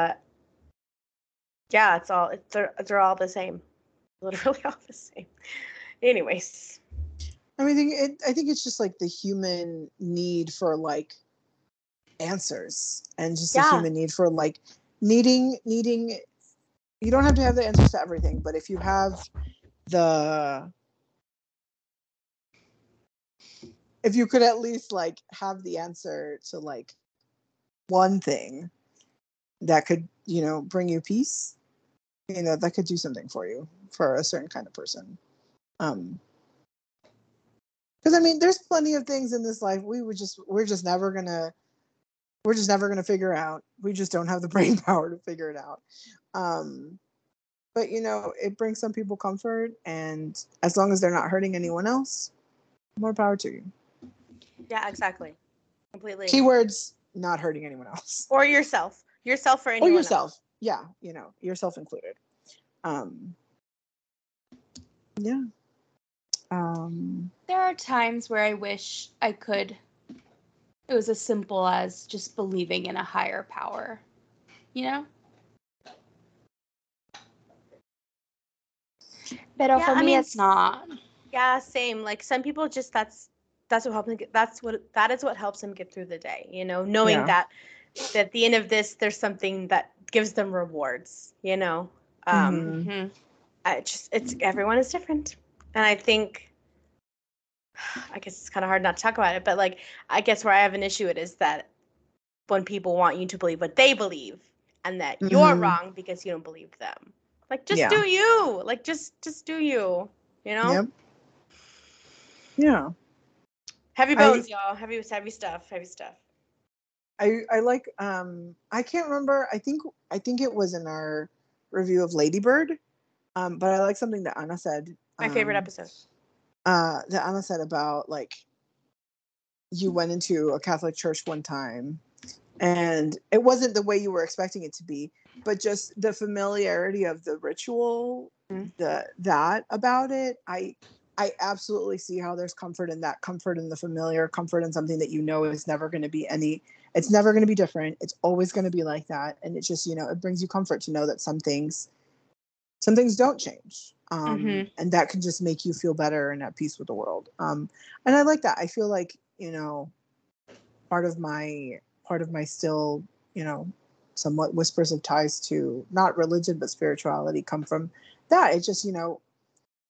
yeah, they're all the same, literally all the same. Anyways, I think it's just like the human need for like answers and just the yeah, human need for like needing you don't have to have the answers to everything, but if you have the if you could at least like have the answer to like one thing that could, bring you peace, that could do something for you for a certain kind of person. Because I mean, there's plenty of things in this life we're just never gonna figure out. We just don't have the brain power to figure it out. But it brings some people comfort, and as long as they're not hurting anyone else, more power to you. yeah, exactly, completely. Keywords: not hurting anyone else. Or yourself or Or anyone else. yourself. Yeah, yourself included. Yeah. There are times where I wish it was as simple as just believing in a higher power, But Yeah, for me, it's not. yeah, same. Like some people just that's what helps them that is what helps them get through the day, knowing Yeah. that at the end of this there's something that gives them rewards, Mm-hmm. Mm-hmm. it's everyone is different. And I think I guess it's kind of hard not to talk about it, but like I guess where I have an issue it is that when people want you to believe what they believe and that you're Mm-hmm. wrong because you don't believe them. Like just Yeah. do you. Like just do you, you know? Yep. Yeah. Heavy I bones, y'all. Heavy stuff. Heavy stuff. I like I can't remember. I think it was in our review of Ladybird. But I like something that Anna said. My favorite episode. That Anna said about like you went into a Catholic church one time and it wasn't the way you were expecting it to be, but just the familiarity of the ritual, Mm-hmm. that about it, I absolutely see how there's comfort in that, comfort in the familiar, comfort in something that is never going to be it's never going to be different. It's always going to be like that, and it's just it brings you comfort to know that some things don't change, Mm-hmm. and that can just make you feel better and at peace with the world. And I like that. I feel like part of my still, somewhat whispers of ties to not religion but spirituality come from that. It just,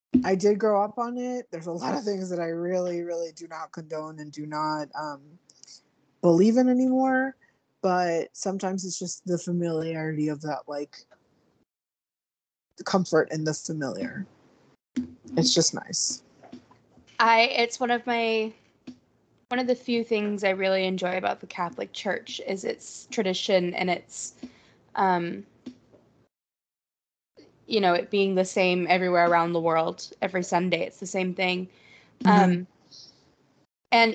I did grow up on it. There's a lot of things that I really, really do not condone and do not believe in anymore. But sometimes it's just the familiarity of that, like, the comfort in the familiar. It's just nice. It's one of the few things I really enjoy about the Catholic Church is its tradition and its, it being the same everywhere around the world. Every Sunday, it's the same thing. Mhm. And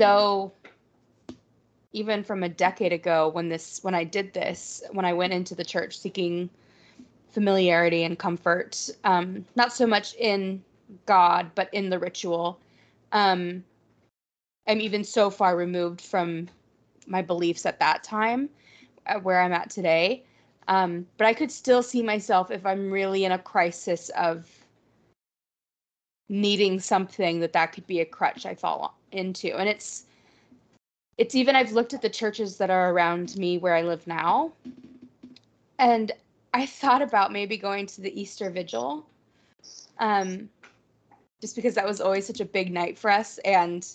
even from a decade ago, when I did this, when I went into the church seeking familiarity and comfort, not so much in God, but in the ritual, I'm even so far removed from my beliefs at that time, where I'm at today. But I could still see myself, if I'm really in a crisis of needing something, that could be a crutch I fall into. And it's even, I've looked at the churches that are around me where I live now, and I thought about maybe going to the Easter Vigil, just because that was always such a big night for us. And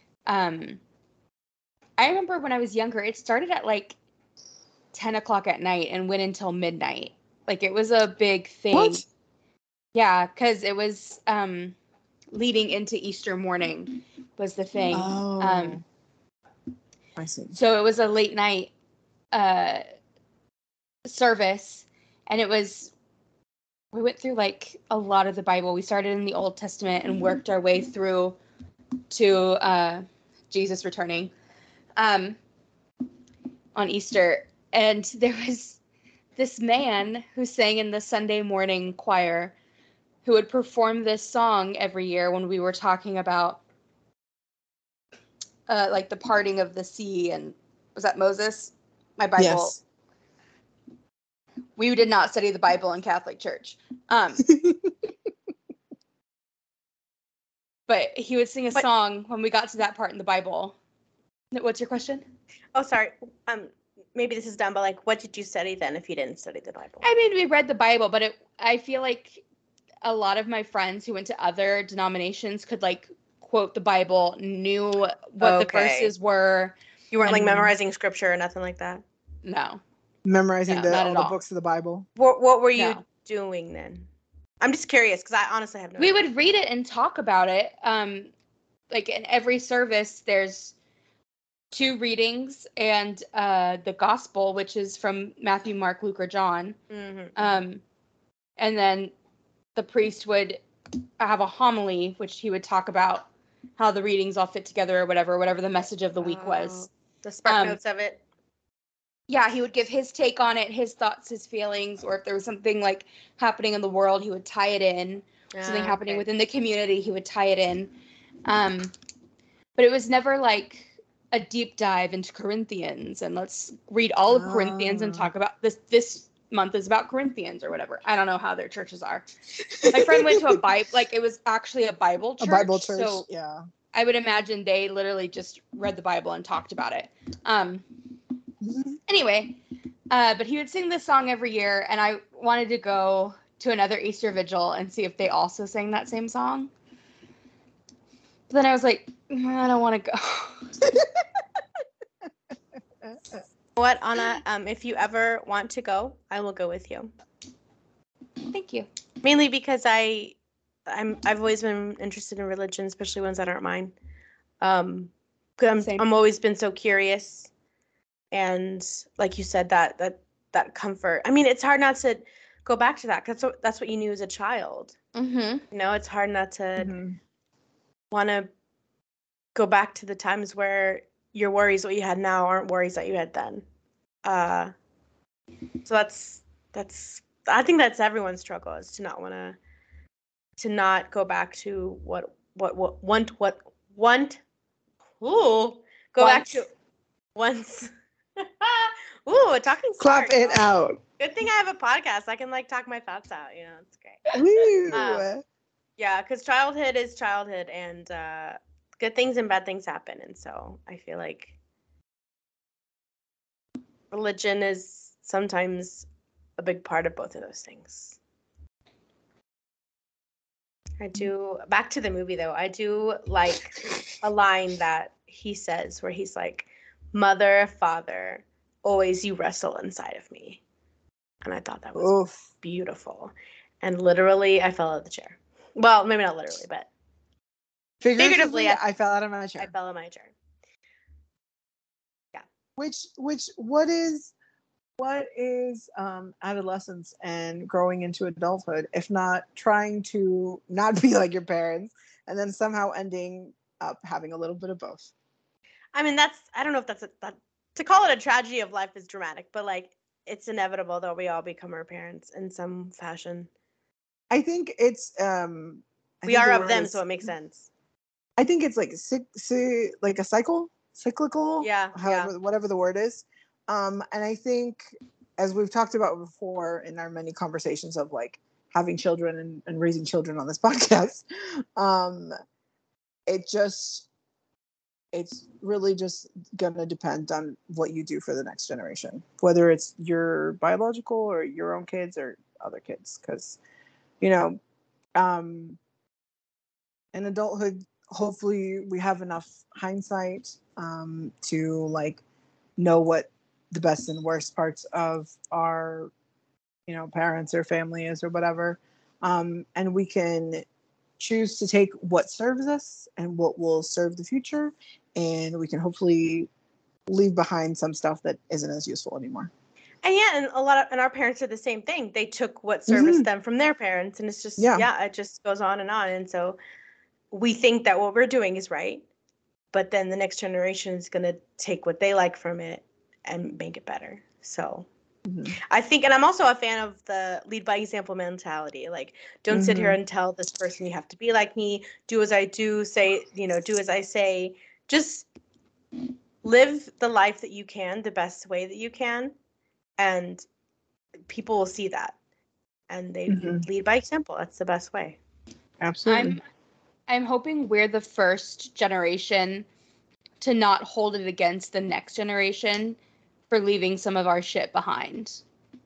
I remember when I was younger, it started at like 10 o'clock at night and went until midnight. Like, it was a big thing. What? Yeah, because it was leading into Easter morning was the thing. Oh, I see. So it was a late night service, and we went through like a lot of the Bible. We started in the Old Testament and worked our way through to Jesus returning on Easter. And there was this man who sang in the Sunday morning choir who would perform this song every year when we were talking about like the parting of the sea. And was that Moses? My Bible. Yes. We did not study the Bible in Catholic Church. But he would sing a song when we got to that part in the Bible. What's your question? Oh, sorry. Maybe this is dumb, but like, what did you study then if you didn't study the Bible? I mean, we read the Bible, but I feel like a lot of my friends who went to other denominations could like quote the Bible, knew what the verses were. You weren't like memorizing scripture or nothing like that? No. Memorizing No, all the books of the Bible. What were you doing then? I'm just curious because I honestly have no idea. We would read it and talk about it. Like in every service, there's 2 readings and the gospel, which is from Matthew, Mark, Luke, or John. Mm-hmm. And then the priest would have a homily, which he would talk about how the readings all fit together or whatever the message of the week was. The spark notes of it. Yeah, he would give his take on it, his thoughts, his feelings, or if there was something like happening in the world, he would tie it in. Something happening within the community, he would tie it in. But it was never like a deep dive into Corinthians and let's read all of Corinthians and talk about this month is about Corinthians or whatever. I don't know how their churches are. My friend went to a Bible, like it was actually a Bible church. A Bible church, so yeah. I would imagine they literally just read the Bible and talked about it. Anyway, but he would sing this song every year, and I wanted to go to another Easter Vigil and see if they also sang that same song. But then I was like, I don't want to go. What, Anna? If you ever want to go, I will go with you. Thank you. Mainly because I've always been interested in religion, especially ones that aren't mine. I'm always been so curious, and like you said, that comfort. I mean, it's hard not to go back to that because that's what you knew as a child. Mm-hmm. You know, it's hard not to want to go back to the times where your worries, what you had now, aren't worries that you had then. So that's I think that's everyone's struggle, is to not want to not go back to what back to once. Ooh, talking Clap smart. it out. Good thing I have a podcast. I can like talk my thoughts out. You know, it's great. Woo. Yeah, because childhood is childhood, and good things and bad things happen, and so I feel like religion is sometimes a big part of both of those things. I do. Back to the movie though. I do like a line that he says where he's like, "Mother, father, always you wrestle inside of me," and I thought that was Oof. beautiful. And literally, I fell out of the chair. Well, maybe not literally, but Figuratively, I fell out of my I chair. fell in my chair. Yeah. What is adolescence and growing into adulthood if not trying to not be like your parents and then somehow ending up having a little bit of both? I mean, I don't know if that to call it a tragedy of life is dramatic, but like it's inevitable that we all become our parents in some fashion. I think it's We are of them, so it makes sense. I think it's like like a cyclical. Yeah. Whatever the word is. And I think, as we've talked about before in our many conversations of like having children and raising children on this podcast, it's really just gonna depend on what you do for the next generation, whether it's your biological or your own kids or other kids, because in adulthood, hopefully we have enough hindsight to like know what the best and worst parts of our parents or family is or whatever, and we can choose to take what serves us and what will serve the future, and we can hopefully leave behind some stuff that isn't as useful anymore. And yeah, and our parents are the same thing. They took what serviced them from their parents, and it's just it just goes on. And so we think that what we're doing is right, but then the next generation is going to take what they like from it and make it better. So I think, and I'm also a fan of the lead by example mentality. Like, don't sit here and tell this person you have to be like me, do as I do, do as I say. Just live the life that you can, the best way that you can, and people will see that. And they lead by example. That's the best way. Absolutely. I'm hoping we're the first generation to not hold it against the next generation for leaving some of our shit behind.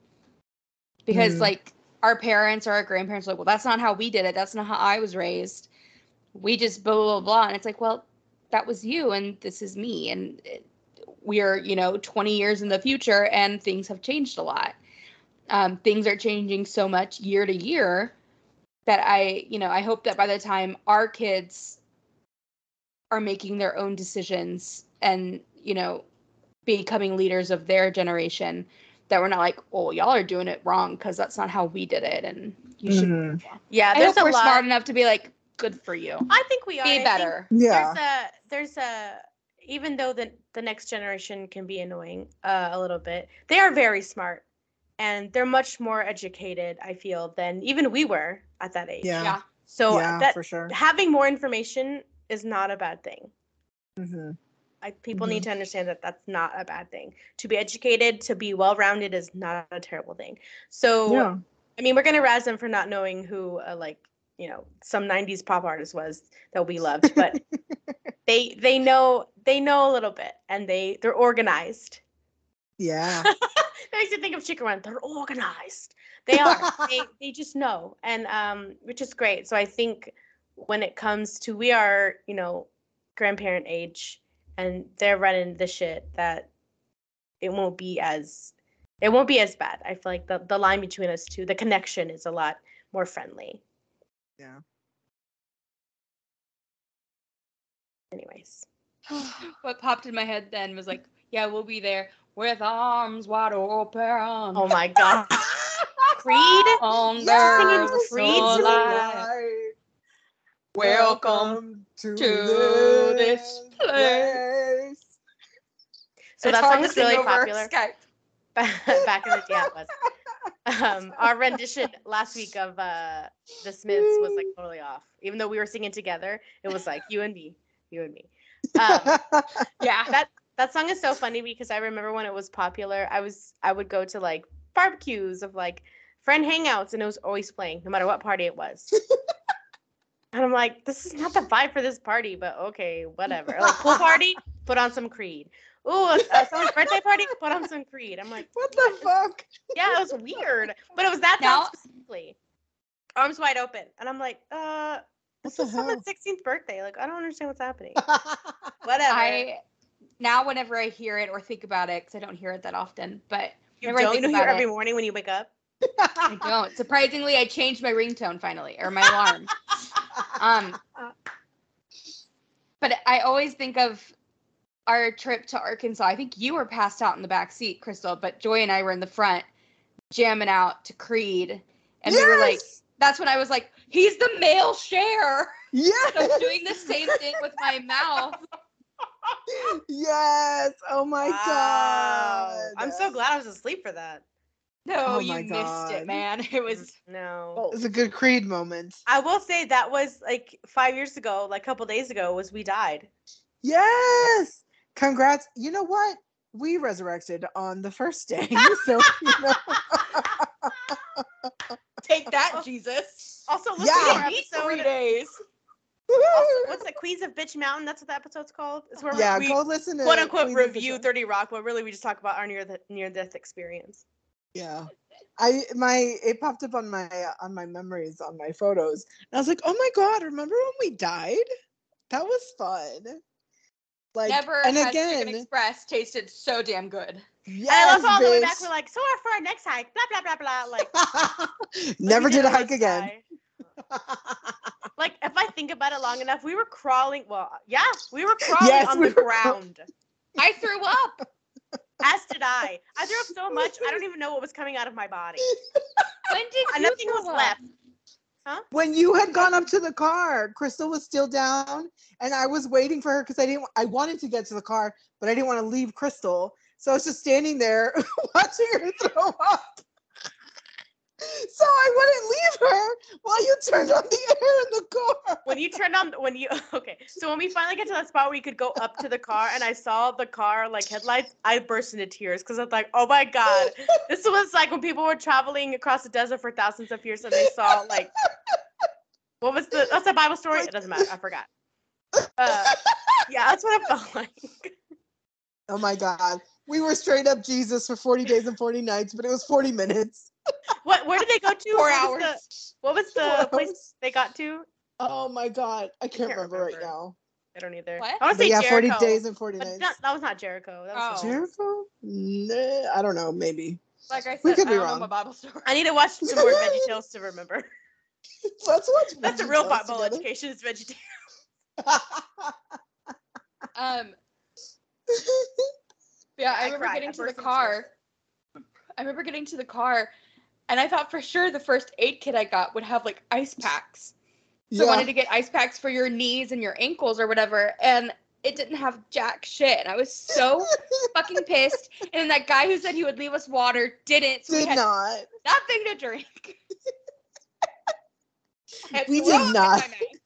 Because like our parents or our grandparents are like, well, that's not how we did it. That's not how I was raised. We just blah, blah, blah. And it's like, well, that was you and this is me. And we are, 20 years in the future and things have changed a lot. Things are changing so much year to year that I hope that by the time our kids are making their own decisions and, becoming leaders of their generation, that we're not like, oh, y'all are doing it wrong because that's not how we did it. And you should. Yeah, I hope we're smart enough to be like, good for you. I think we are. Be better. There's a even though the next generation can be annoying a little bit, they are very smart. And they're much more educated, I feel, than even we were at that age. Yeah. So that for sure. Having more information is not a bad thing. People need to understand that that's not a bad thing. To be educated, to be well-rounded is not a terrible thing. So, I mean, we're going to razz them for not knowing who, some 90s pop artist was that we loved. But they know a little bit, and they're organized. Yeah. That makes you think of Chicken Run. They're organized. They are. they just know, and which is great. So I think when it comes to we are, grandparent age, and they're running the shit, that it won't be as bad. I feel like the line between us two, the connection is a lot more friendly. Yeah. Anyways, what popped in my head then was like, yeah, we'll be there with arms wide open. Oh my god. Creed? Singing Creed to me. Welcome to this place. So that song is really popular. Back in the day, it was. Our rendition last week of The Smiths was like totally off. Even though we were singing together, it was like you and me. Yeah, that song is so funny because I remember when it was popular, I would go to like barbecues of like friend hangouts, and it was always playing no matter what party it was. And I'm like, this is not the vibe for this party, but okay, whatever. Like pool party, put on some Creed. Ooh, someone's birthday party, put on some Creed. I'm like, what the fuck? Yeah, it was weird, but it was that song specifically. arms wide open, and I'm like, What this the is someone's hell? 16th birthday. Like, I don't understand what's happening. Whatever. Now whenever I hear it or think about it, because I don't hear it that often, but You whenever I think don't hear about every it, morning when you wake up. I don't. Surprisingly, I changed my ringtone finally, or my alarm. But I always think of our trip to Arkansas. I think you were passed out in the back seat, Crystal, but Joy and I were in the front jamming out to Creed. And we were like, that's when I was like, he's the male Cher. Yes. So I'm doing the same thing with my mouth. Yes. Oh my Wow. God. I'm so glad I was asleep for that. No, Oh you my missed God. it, man. It was No. It was a good Creed moment. I will say that was like 5 years ago, like a couple days ago, was We Died. Yes. Congrats. You know what? We resurrected on the first day. So, you know. take that, Jesus. Also, listen Yeah. to our Need episode. 3 days. Also, what's the Queens of Bitch Mountain? That's what the episode's called. It's where Yeah, we go listen to quote unquote Queens of review Bitch. 30 Rock, but really we just talk about our near death experience. Yeah. It popped up on my memories on my photos. And I was like, oh my God, remember when we died? That was fun. Like, Never and has again, Chicken Express tasted so damn good. yes, And I love all the way bitch. back. We're like, so for our next hike, blah blah blah blah. Like, Never we did a didn't hike again. die. Like, if I think about it long enough, we were crawling. Well, yeah, we were crawling Yes, on we the were ground. I threw up. As did I. I threw up so much, I don't even know what was coming out of my body. When did you Nothing throw was up? left. When you had gone up to the car, Crystal was still down, and I was waiting for her because I wanted to get to the car, but I didn't want to leave Crystal, so I was just standing there watching her throw up. So I wouldn't leave her while you turned on the air in the car. Okay, so when we finally get to that spot where you could go up to the car and I saw the car like headlights, I burst into tears because I was like, oh my God, this was like when people were traveling across the desert for thousands of years and they saw like, that's a Bible story? It doesn't matter, I forgot. Yeah, that's what it felt like. Oh my God. We were straight up Jesus for 40 days and 40 nights, but it was 40 minutes. Where did they go to? 4 hours. What was 4 the place hours. they got to? Oh my God. I can't remember right now. I don't either. What? I want to But say yeah, Jericho. 40 days and 40 But nights. that was not Jericho. That was Oh. Jericho? Nah, I don't know. Maybe. Like I We said, could I be don't know wrong. my Bible story. I need to watch some more VeggieTales to remember. Let's watch. That's a real VeggieTales Bible together. education is VeggieTales. Yeah, I I remember cried. getting I to the burst into car. I remember getting to the car, and I thought for sure the first aid kit I got would have like ice packs. So I wanted to get ice packs for your knees and your ankles or whatever, and it didn't have jack shit. And I was so fucking pissed. And then that guy who said he would leave us water didn't. So we Did had not. nothing to drink. We did not.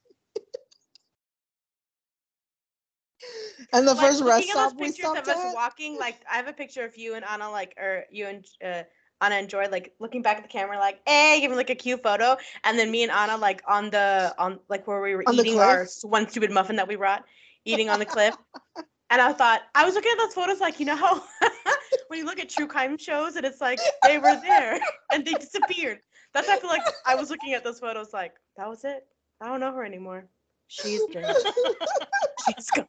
And the first rest stop we pictures stopped of us at. walking, like I have a picture of you and Anna, like, or you and Anna and Joy, like looking back at the camera, like, hey, giving like a cute photo, and then me and Anna, like on like where we were On the eating cliff? our one stupid muffin that we brought, eating on the cliff. And I was looking at those photos, like, you know how when you look at true crime shows and it's like they were there and they disappeared. That's how I feel like I was looking at those photos, like that was it. I don't know her anymore. She's dead. She's gone.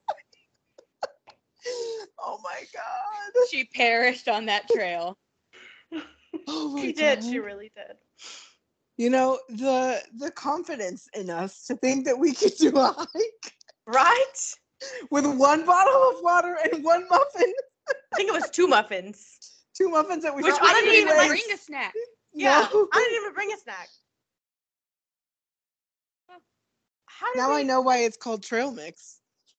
Oh my God. She perished on that trail. Oh my She did. God. She really did. You know, the confidence in us to think that we could do a hike Right? with one bottle of water and one muffin. I think it was 2 muffins. 2 muffins that we Which probably I didn't even bring a snack. Yeah. No. I didn't even bring a snack. How did Now we... I know why it's called trail mix.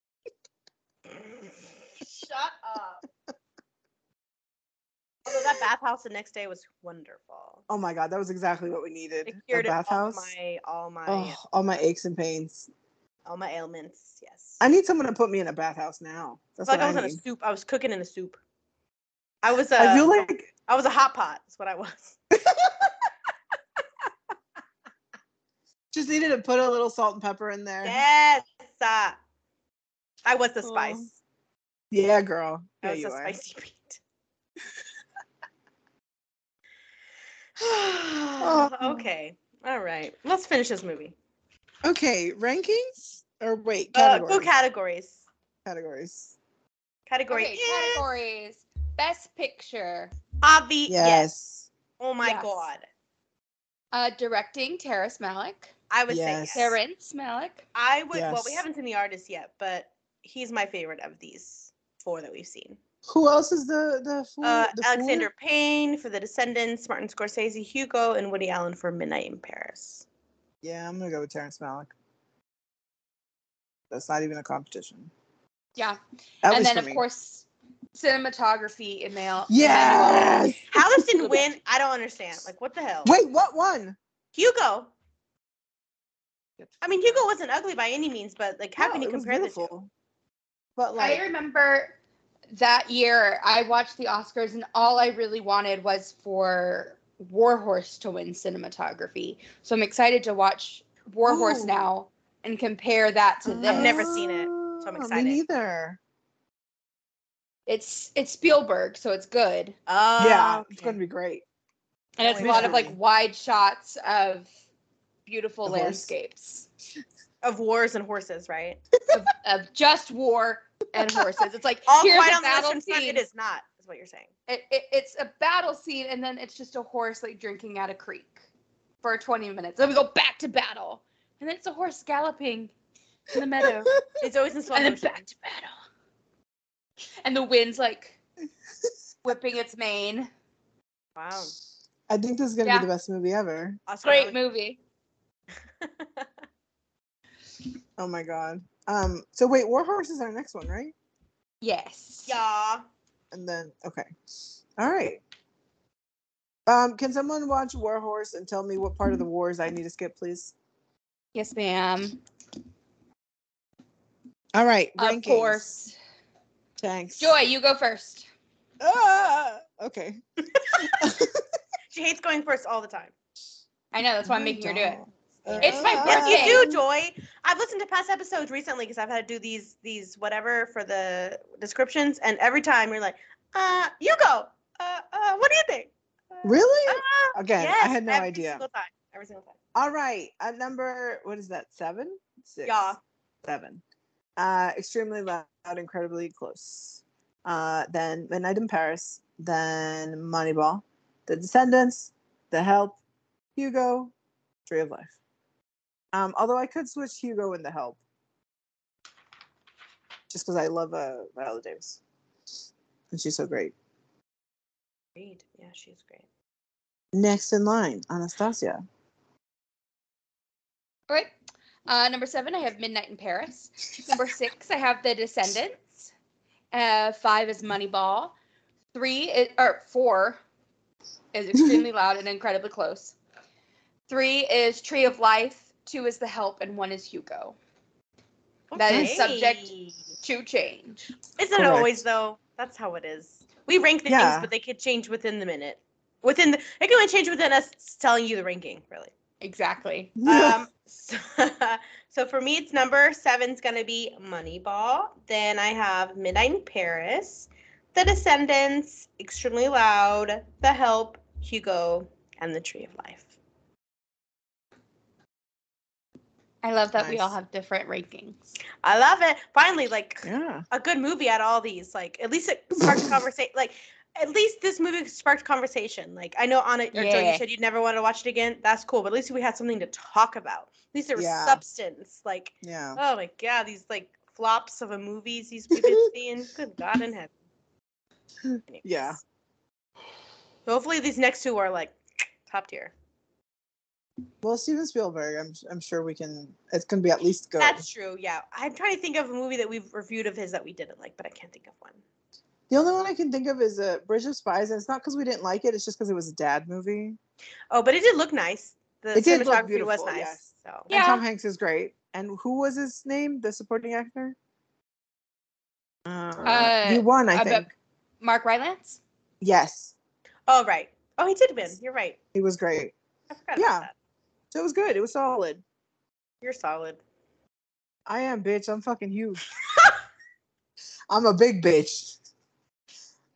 Shut up. Although that bathhouse the next day was wonderful. Oh my God, that was exactly what we needed. It cured a bathhouse. all my All my aches and pains. all my ailments. Yes. I need someone to put me in a bathhouse now. That's It's like what I was in a need. soup. I was cooking in a soup. I was I feel like I was a hot pot. That's what I was. just needed to put a little salt and pepper in there. Yes. I was the spice. Yeah, girl. I Yeah, was you a are. spicy beat. Okay. All right. Let's finish this movie. Okay, rankings or wait, categories. Go categories. Categories. Category. Okay, categories. Best Picture. Avi. Yes. Oh my Yes. god. Directing, Terrence Malick. I would say Yes. yes. Terrence Malick. I would. Well, we Yes. haven't seen the artist yet, but he's my favorite of these 4 that we've seen. Who else is the fool? Alexander Payne for The Descendants, Martin Scorsese, Hugo, and Woody Allen for Midnight in Paris. Yeah, I'm gonna go with Terrence Malick. That's not even a competition. Yeah. At And least then, for of me. course, cinematography, Emmanuel. Yes. How this didn't win, I don't understand. Like, what the hell? Wait, what won? Hugo. I mean, Hugo wasn't ugly by any means, but like, how No, can you it was compare the two? beautiful. But like, I remember that year I watched the Oscars and all I really wanted was for Warhorse to win cinematography. So I'm excited to watch Warhorse Ooh. now and compare that to this. I've never seen it, so I'm excited. Me neither. It's Spielberg, so it's good. Yeah, Okay. it's gonna be great. And it's a Wait, lot of like mystery. wide shots of beautiful The horse. landscapes. Of wars and horses, right? Of just war and horses. It's like All here's Quiet a on the battle Western Front, scene. it is not, is what you're saying. It's a battle scene, and then it's just a horse like drinking at a creek for 20 minutes. Then we go back to battle, and then it's a horse galloping in the meadow, It's always in slow and then motion. back to battle. And the wind's like whipping its mane. Wow. I think this is gonna Yeah. be the best movie ever. Oscar Great nominated. movie. Oh my god. So wait, Warhorse is our next one, right? Yes. Yeah. And then okay. All right. Can someone watch Warhorse and tell me what part of the wars I need to skip, please? Yes, ma'am. All right. Of Rankings. course. Thanks. Joy, you go first. Okay. She hates going first all the time. I know, that's why I'm I making her do it. don't. It's my Yes, birthday. you do, Joy. I've listened to past episodes recently because I've had to do these whatever for the descriptions, and every time you're like, you go. What do you think? Really? Again, I had no every idea. Single time. Every single time. All right. At number, what is that? 7? 6. Yeah. 7. Extremely loud, incredibly close. Then Midnight in Paris. Then Moneyball. The Descendants. The Help. Hugo. Tree of Life. Although I could switch Hugo and The Help. Just because I love Viola Davis. And she's so great. Great. Yeah, she's great. Next in line, Anastasia. All right. Number 7, I have Midnight in Paris. Number 6, I have The Descendants. 5 is Moneyball. 4 is Extremely Loud and Incredibly Close. 3 is Tree of Life. 2 is The Help, and 1 is Hugo. That is subject to change. Isn't it Correct. always though? That's how it is. We rank the things, Yeah. but they could change within the minute. It can only change within us telling you the ranking, really. Exactly. So for me, it's number 7's gonna be Moneyball. Then I have Midnight in Paris, The Descendants, Extremely Loud, The Help, Hugo, and The Tree of Life. I love that we Nice. all have different rankings. I love it. Finally, like Yeah. a good movie out of all these. Like at least it sparked conversation. Like at least this movie sparked conversation. Like I know Anna or Joe, you Yeah. said you'd never want to watch it again. That's cool, but at least we had something to talk about. At least there was Yeah. substance. Like Yeah. oh my god, these like flops of a movies we've been seeing. Good God in heaven. Yeah. So hopefully these next 2 are like top tier. Well, Steven Spielberg, I'm sure we can. It's gonna be at least good. That's true. Yeah, I'm trying to think of a movie that we've reviewed of his that we didn't like, but I can't think of one. The only one I can think of is Bridge of Spies, and it's not because we didn't like it. It's just because it was a dad movie. Oh, but it did look nice. The It did look cinematography was beautiful, nice. yes. So Yeah. And Tom Hanks is great. And who was his name? The supporting actor? He won, I think. Mark Rylance? Yes, Oh right. Oh, he did win. You're right. he was great. I forgot Yeah. about that. So it was good. It was solid. You're solid. I am, bitch. I'm fucking huge. I'm a big bitch.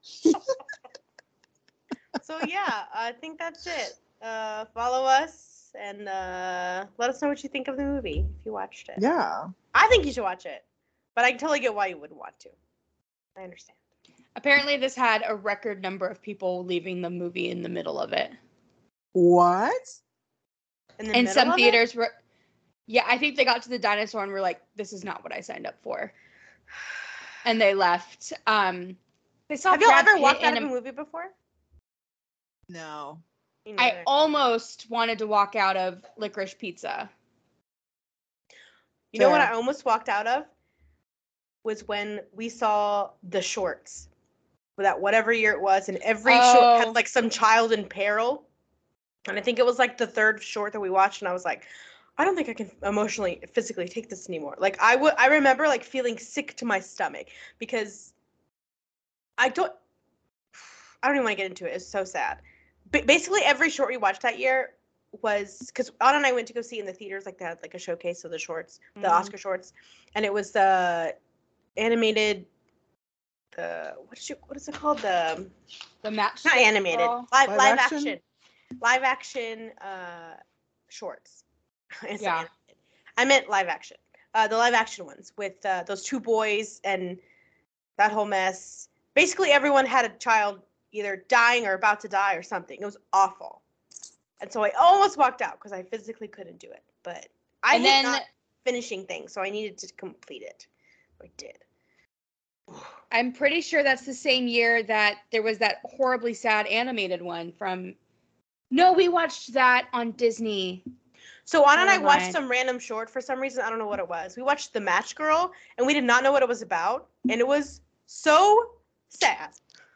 So yeah, I think that's it. Follow us and let us know what you think of the movie if you watched it. Yeah. I think you should watch it, but I can totally get why you wouldn't want to. I understand. Apparently, this had a record number of people leaving the movie in the middle of it. What? In some theaters were, yeah, I think they got to the dinosaur and were like, "This is not what I signed up for," and they left. They saw. Have you Brad ever Pitt walked out in of a movie before? No. I almost wanted to walk out of Licorice Pizza. You know what Fair. I almost walked out of? Was when we saw The Shorts. That whatever year it was, and every short had like some child in peril. And I think it was like the third short that we watched, and I was like, I don't think I can emotionally, physically take this anymore. Like I remember like feeling sick to my stomach because I don't even want to get into it. It's so sad. But basically every short we watched that year was because Anna and I went to go see in the theaters, like they had like a showcase of the shorts, the Oscar shorts, and it was the animated. What is it called? The match. Not animated. Live action shorts. Yeah. I meant live action. The live action ones with those two boys and that whole mess. Basically, everyone had a child either dying or about to die or something. It was awful. And so I almost walked out because I physically couldn't do it. But I hate not finishing things, so I needed to complete it. I did. I'm pretty sure that's the same year that there was that horribly sad animated one from... No, we watched that on Disney. So Anna and I watched some random short for some reason. I don't know what it was. We watched The Match Girl, and we did not know what it was about. And it was so sad.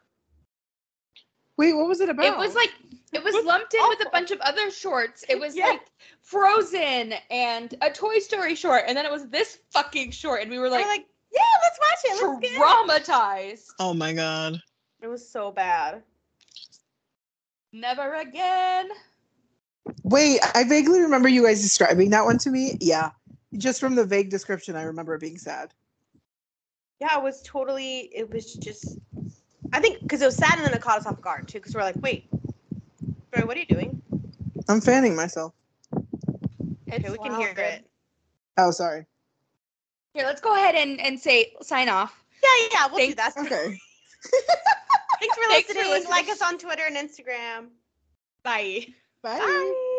Wait, what was it about? It was lumped in with a bunch of other shorts. It was like Frozen and a Toy Story short, and then it was this fucking short, and we were like, yeah, let's watch it. Let's traumatized. Oh my god. It was so bad. Never again. Wait, I vaguely remember you guys describing that one to me. Yeah. Just from the vague description, I remember it being sad. Yeah, it was just, I think, because it was sad and then it caught us off guard, too, because we're like, wait, Troy, what are you doing? I'm fanning myself. Okay, we can hear it. Oh, sorry. Here, let's go ahead and sign off. Yeah, we'll do that. Okay. Thanks for listening. Like us on Twitter and Instagram. Bye. Bye.